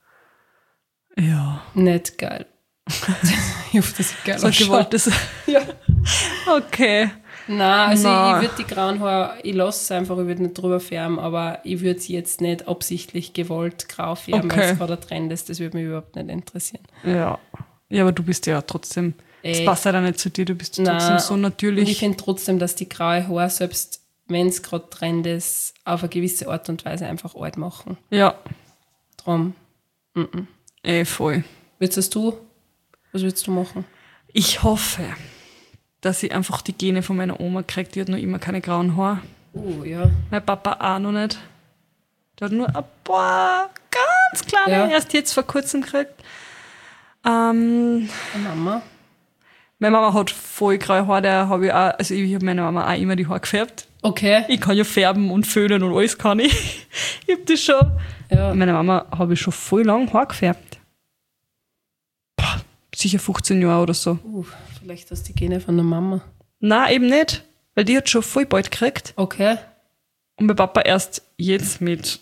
Speaker 5: Ja.
Speaker 1: nicht geil. Ich hoffe, das sieht geil
Speaker 5: So
Speaker 1: ausschaut.
Speaker 5: gewolltes.
Speaker 1: Ja.
Speaker 5: Okay.
Speaker 1: Nein, also
Speaker 5: Nein.
Speaker 1: ich würde die grauen Haare, ich lasse es einfach, ich würde nicht drüber färben, aber ich würde sie jetzt nicht absichtlich gewollt grau färben,
Speaker 5: Okay.
Speaker 1: weil es gerade ein Trend ist, das würde mich überhaupt nicht interessieren.
Speaker 5: Ja. Ja, aber du bist ja trotzdem. Das
Speaker 1: Ey.
Speaker 5: passt ja nicht zu dir, du bist
Speaker 1: Nein.
Speaker 5: trotzdem so
Speaker 1: Und ich
Speaker 5: natürlich.
Speaker 1: finde trotzdem, dass die graue Haare, selbst wenn es gerade Trend ist, auf eine gewisse Art und Weise einfach alt machen.
Speaker 5: Ja,
Speaker 1: Drum,
Speaker 5: eh voll.
Speaker 1: würdest du, was würdest du machen?
Speaker 5: Ich hoffe, dass ich einfach die Gene von meiner Oma kriege. Die hat noch immer keine grauen Haare.
Speaker 1: Oh, ja.
Speaker 5: Mein Papa auch noch nicht. Der hat nur ein paar ganz kleine,
Speaker 1: Ja.
Speaker 5: erst jetzt vor kurzem gekriegt. Ähm,
Speaker 1: Eine Mama?
Speaker 5: meine Mama hat voll graue Haare, der habe ich auch, also ich habe meiner Mama auch immer die Haare gefärbt.
Speaker 1: Okay.
Speaker 5: Ich kann ja färben und föhnen und alles kann ich. Ich hab das schon.
Speaker 1: Ja.
Speaker 5: Meiner Mama habe ich schon voll lang Haar gefärbt. Boah, sicher fünfzehn Jahre oder so.
Speaker 1: Uh, vielleicht hast du die Gene von der Mama.
Speaker 5: Nein, eben nicht, weil die hat schon voll bald gekriegt.
Speaker 1: Okay.
Speaker 5: Und mein Papa erst jetzt mit.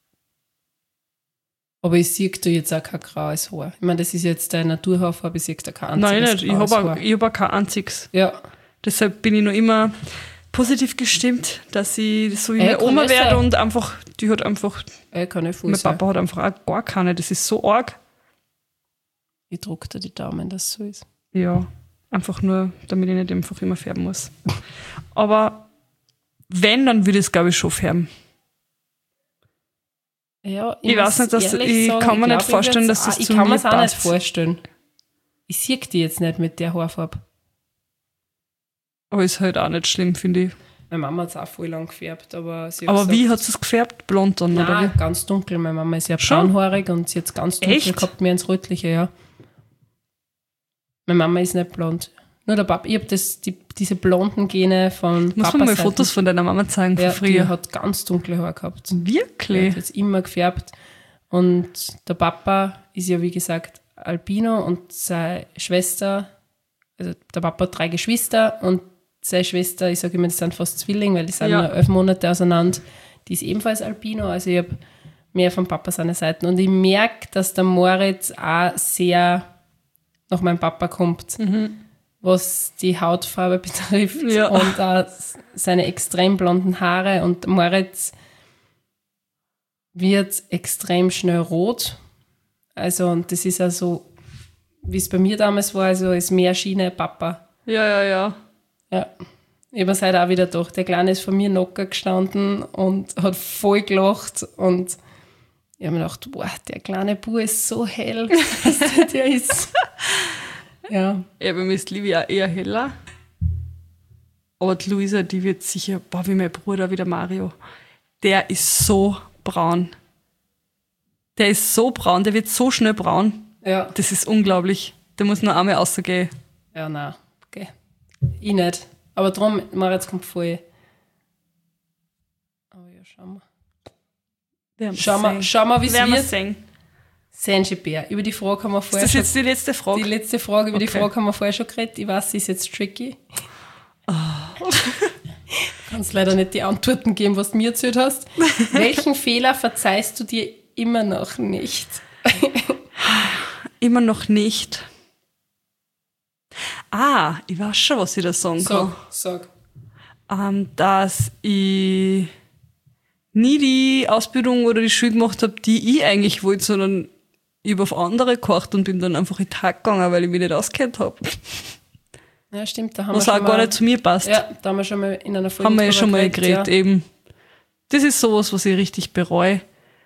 Speaker 1: Aber ich sehe da jetzt auch kein graues Haar. Ich meine, das ist jetzt deine Naturhaarfarbe, aber ich sehe da kein
Speaker 5: Nein,
Speaker 1: einziges
Speaker 5: nicht. Ich
Speaker 1: graues
Speaker 5: habe auch,
Speaker 1: Haar.
Speaker 5: ich hab auch kein einziges.
Speaker 1: Ja.
Speaker 5: Deshalb bin ich noch immer positiv gestimmt, dass ich so wie
Speaker 1: Ey,
Speaker 5: meine
Speaker 1: kann
Speaker 5: Oma
Speaker 1: ja
Speaker 5: werde
Speaker 1: sein.
Speaker 5: und einfach, die hat einfach,
Speaker 1: Ey, kann ich voll
Speaker 5: mein
Speaker 1: sein.
Speaker 5: Papa hat einfach auch gar keine. Das ist so arg.
Speaker 1: Ich drücke dir die Daumen, dass es so ist.
Speaker 5: Ja, einfach nur, damit ich nicht einfach immer färben muss. Aber wenn, dann würde ich es, glaube ich, schon färben.
Speaker 1: Ja,
Speaker 5: ich weiß nicht, dass ich sagen, kann mir nicht vorstellen, dass das
Speaker 1: ich
Speaker 5: zu
Speaker 1: kann
Speaker 5: mir
Speaker 1: mir auch
Speaker 5: passt.
Speaker 1: nicht vorstellen. Ich sehe die jetzt nicht mit der Haarfarbe.
Speaker 5: Aber ist halt auch nicht schlimm, finde ich.
Speaker 1: Meine Mama hat es auch voll lang gefärbt, aber sie
Speaker 5: Aber
Speaker 1: hat
Speaker 5: wie
Speaker 1: gesagt,
Speaker 5: hat sie es gefärbt? Blond dann, oder
Speaker 1: nein,
Speaker 5: wie?
Speaker 1: ganz dunkel. Meine Mama ist ja
Speaker 5: Schon?
Speaker 1: braunhaarig und sie hat es ganz dunkel
Speaker 5: Echt?
Speaker 1: gehabt, mehr ins Rötliche, ja. Meine Mama ist nicht blond. Nur der Papa, ich habe die, diese blonden Gene von
Speaker 5: Muss
Speaker 1: Papa
Speaker 5: man mal Fotos von deiner Mama zeigen von
Speaker 1: ja,
Speaker 5: früher.
Speaker 1: die hat ganz dunkle Haare gehabt. Die
Speaker 5: Wirklich?
Speaker 1: hat jetzt immer gefärbt. Und der Papa ist ja, wie gesagt, Albino und seine Schwester, also der Papa hat drei Geschwister und seine Schwester, ich sage immer, das sind fast Zwillinge, weil die sind
Speaker 5: Ja.
Speaker 1: nur elf Monate auseinander, die ist ebenfalls Albino, also ich habe mehr von Papa seine Seiten. Und ich merke, dass der Moritz auch sehr nach meinem Papa kommt, was die Hautfarbe betrifft
Speaker 5: Ja.
Speaker 1: und auch seine extrem blonden Haare. Und Moritz wird extrem schnell rot. Also, und das ist also, wie es bei mir damals war, also ist mehr Schiene Papa.
Speaker 5: Ja, ja, ja.
Speaker 1: Ja. Ich habe es heute auch wieder gedacht. Der Kleine ist vor mir locker gestanden und hat voll gelacht. Und ich habe mir gedacht, boah, der kleine Bub ist so hell, dass der, der ist. Ja.
Speaker 5: Ja, bei mir ist Livia auch eher heller. Aber die Luisa, die wird sicher, boah, wie mein Bruder, wie der Mario. Der ist so braun. Der ist so braun, der wird so schnell braun.
Speaker 1: Ja.
Speaker 5: Das ist unglaublich. Der muss nur einmal rausgehen.
Speaker 1: Ja, nein. Okay. Ich nicht. Aber darum, Moritz kommt voll. Aber ja, schauen wir. Schauen wir, schauen wir, wie es
Speaker 5: Werden wir
Speaker 1: wird.
Speaker 5: sehen.
Speaker 1: Sanjibär. Über die Frage haben wir
Speaker 5: Ist
Speaker 1: vorher
Speaker 5: das
Speaker 1: schon,
Speaker 5: jetzt die letzte Frage?
Speaker 1: die letzte Frage, über die
Speaker 5: Okay.
Speaker 1: Frage haben wir vorher schon geredet. Ich weiß, sie ist jetzt tricky. Du kannst leider nicht die Antworten geben, was du mir erzählt hast. Welchen Fehler verzeihst du dir immer noch nicht?
Speaker 5: Immer noch nicht. Ah, ich weiß schon, was ich da sagen kann.
Speaker 1: Sag, sag.
Speaker 5: Ähm, dass ich nie die Ausbildung oder die Schule gemacht habe, die ich eigentlich wollte, sondern ich habe auf andere gehorcht und bin dann einfach in den Tag gegangen, weil ich mich nicht auskennt habe.
Speaker 1: Ja, stimmt. Da haben
Speaker 5: Was
Speaker 1: wir
Speaker 5: auch
Speaker 1: schon
Speaker 5: gar
Speaker 1: mal,
Speaker 5: nicht zu mir passt.
Speaker 1: Ja, da haben wir schon mal in einer Folge
Speaker 5: haben wir ja
Speaker 1: drüber
Speaker 5: schon mal
Speaker 1: geredet,
Speaker 5: geredet,
Speaker 1: ja.
Speaker 5: eben. Das ist sowas, was ich richtig bereue.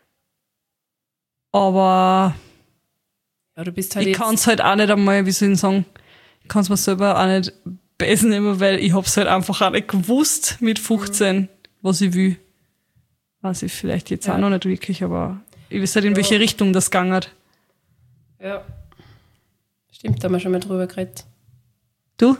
Speaker 5: Aber
Speaker 1: Ja, du bist halt
Speaker 5: ich
Speaker 1: jetzt,
Speaker 5: kann es halt auch nicht einmal, wie soll ich sagen, ich kann es mir selber auch nicht besen nehmen, weil ich habe es halt einfach auch nicht gewusst mit fünfzehn, was ich will. Weiß ich vielleicht jetzt
Speaker 1: Ja.
Speaker 5: auch noch nicht wirklich, aber ich weiß halt, in welche Richtung das gegangen hat.
Speaker 1: ja. Stimmt, da haben wir schon mal drüber geredet.
Speaker 5: Du?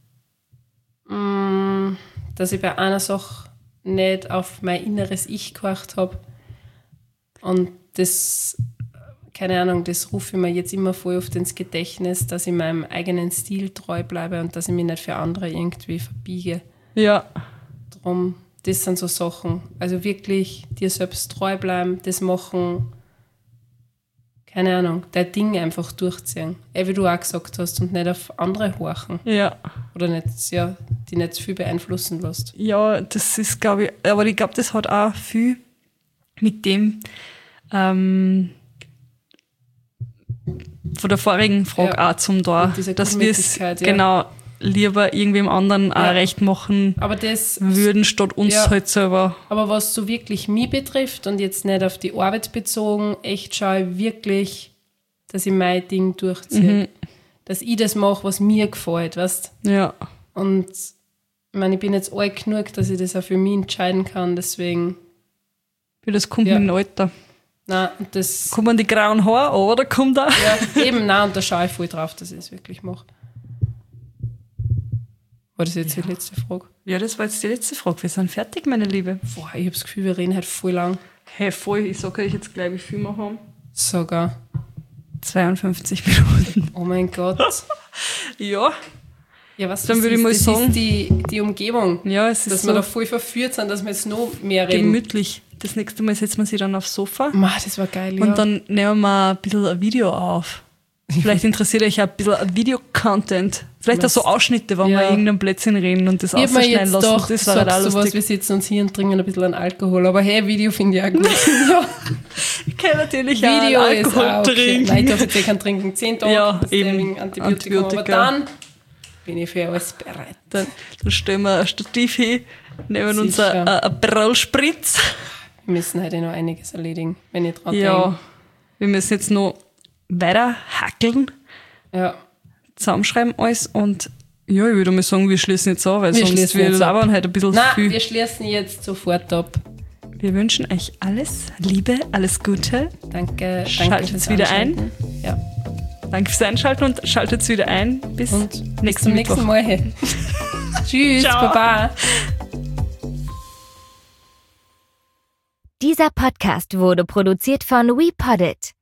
Speaker 1: Mm, dass ich bei einer Sache nicht auf mein inneres Ich gehorcht habe. Und das, keine Ahnung, das rufe ich mir jetzt immer voll oft ins Gedächtnis, dass ich meinem eigenen Stil treu bleibe und dass ich mich nicht für andere irgendwie verbiege.
Speaker 5: Ja.
Speaker 1: Drum, das sind so Sachen. Also wirklich dir selbst treu bleiben, das machen, keine Ahnung, dein Ding einfach durchziehen. Eh, wie du auch gesagt hast, und nicht auf andere horchen.
Speaker 5: Ja.
Speaker 1: Oder nicht, ja, die nicht zu viel beeinflussen lässt.
Speaker 5: Ja, das ist, glaube ich, aber ich glaube, das hat auch viel mit dem ähm, von der vorigen Frage
Speaker 1: Ja.
Speaker 5: auch zum da,
Speaker 1: Mit dieser
Speaker 5: dass wir es
Speaker 1: Gutmütigkeit, ja.
Speaker 5: genau lieber irgendwem anderen auch
Speaker 1: Ja.
Speaker 5: recht machen
Speaker 1: Aber das,
Speaker 5: würden, statt uns
Speaker 1: Ja.
Speaker 5: halt selber.
Speaker 1: aber was so wirklich mich betrifft und jetzt nicht auf die Arbeit bezogen, echt schaue ich wirklich, dass ich mein Ding durchziehe. Dass ich das mache, was mir gefällt, weißt?
Speaker 5: Ja.
Speaker 1: Und ich meine, ich bin jetzt alt genug, dass ich das auch für mich entscheiden kann, deswegen,
Speaker 5: Wie das kommt
Speaker 1: Ja.
Speaker 5: mit dem Alter.
Speaker 1: nein, und das,
Speaker 5: Kommen die grauen Haare an, oder kommt da?
Speaker 1: ja, eben, nein, und da schaue ich voll drauf, dass ich es wirklich mache. War das jetzt die letzte Frage?
Speaker 5: Ja, das war jetzt die letzte Frage. Wir sind fertig, meine Liebe.
Speaker 1: Boah, ich habe das Gefühl, wir reden halt voll lang.
Speaker 5: Hey, voll, ich sage euch jetzt gleich, wie viel wir haben.
Speaker 1: Sogar.
Speaker 5: zweiundfünfzig Minuten.
Speaker 1: Oh mein Gott.
Speaker 5: Ja.
Speaker 1: Ja, was
Speaker 5: Dann
Speaker 1: das
Speaker 5: würde ich
Speaker 1: ist,
Speaker 5: mal
Speaker 1: das
Speaker 5: sagen-
Speaker 1: ist die, die Umgebung.
Speaker 5: Ja, es ist
Speaker 1: Dass
Speaker 5: so
Speaker 1: wir da voll verführt sind, dass wir jetzt noch mehr reden.
Speaker 5: gemütlich. Das nächste Mal setzen wir sie dann aufs Sofa.
Speaker 1: Ma, das war geil, ja.
Speaker 5: Und dann nehmen wir ein bisschen ein Video auf. Vielleicht interessiert euch auch ein bisschen ein Video-Content. Vielleicht auch so Ausschnitte, wenn
Speaker 1: Ja.
Speaker 5: wir irgendein Plätzchen reden und das
Speaker 1: ich hab mir
Speaker 5: ausschneiden
Speaker 1: jetzt
Speaker 5: lassen.
Speaker 1: gedacht,
Speaker 5: Das
Speaker 1: du
Speaker 5: war halt auch
Speaker 1: sagst sowas, wir
Speaker 5: lustig.
Speaker 1: sitzen uns hier und trinken ein bisschen an Alkohol. Aber hey, Video finde ich auch gut. ja.
Speaker 5: Ich kann natürlich
Speaker 1: Video
Speaker 5: auch
Speaker 1: ist
Speaker 5: Alkohol
Speaker 1: auch okay.
Speaker 5: trinken.
Speaker 1: Nein, ich darf jetzt eh keinen trinken. Zehn Tage
Speaker 5: Ja,
Speaker 1: ist
Speaker 5: eben.
Speaker 1: wegen Antibiotikum. Aber
Speaker 5: Antibiotika.
Speaker 1: dann bin ich für alles bereit.
Speaker 5: Dann, dann stellen wir ein Stativ hin, nehmen uns
Speaker 1: Sicher.
Speaker 5: ein, ein Aperol Spritz.
Speaker 1: Ich Wir müssen heute noch einiges erledigen, wenn ich dran
Speaker 5: Ja,
Speaker 1: denke.
Speaker 5: wir müssen jetzt noch weiter hackeln,
Speaker 1: Ja.
Speaker 5: zusammenschreiben alles und ja, ich würde mal sagen, wir schließen jetzt an, weil
Speaker 1: Wir
Speaker 5: sonst
Speaker 1: schließen
Speaker 5: wir
Speaker 1: jetzt ab.
Speaker 5: labern heute ein bisschen
Speaker 1: Nein,
Speaker 5: viel.
Speaker 1: wir schließen jetzt sofort ab.
Speaker 5: Wir wünschen euch alles Liebe, alles Gute.
Speaker 1: Danke, danke
Speaker 5: Schaltet's
Speaker 1: fürs
Speaker 5: wieder ein.
Speaker 1: Einschalten. Ja.
Speaker 5: Danke fürs Einschalten und schaltet wieder ein. Bis
Speaker 1: Und bis
Speaker 5: nächsten
Speaker 1: zum
Speaker 5: Mittwoch.
Speaker 1: nächsten Mal. Tschüss,
Speaker 5: Ciao.
Speaker 1: Baba.
Speaker 4: Dieser Podcast wurde produziert von WePoddit.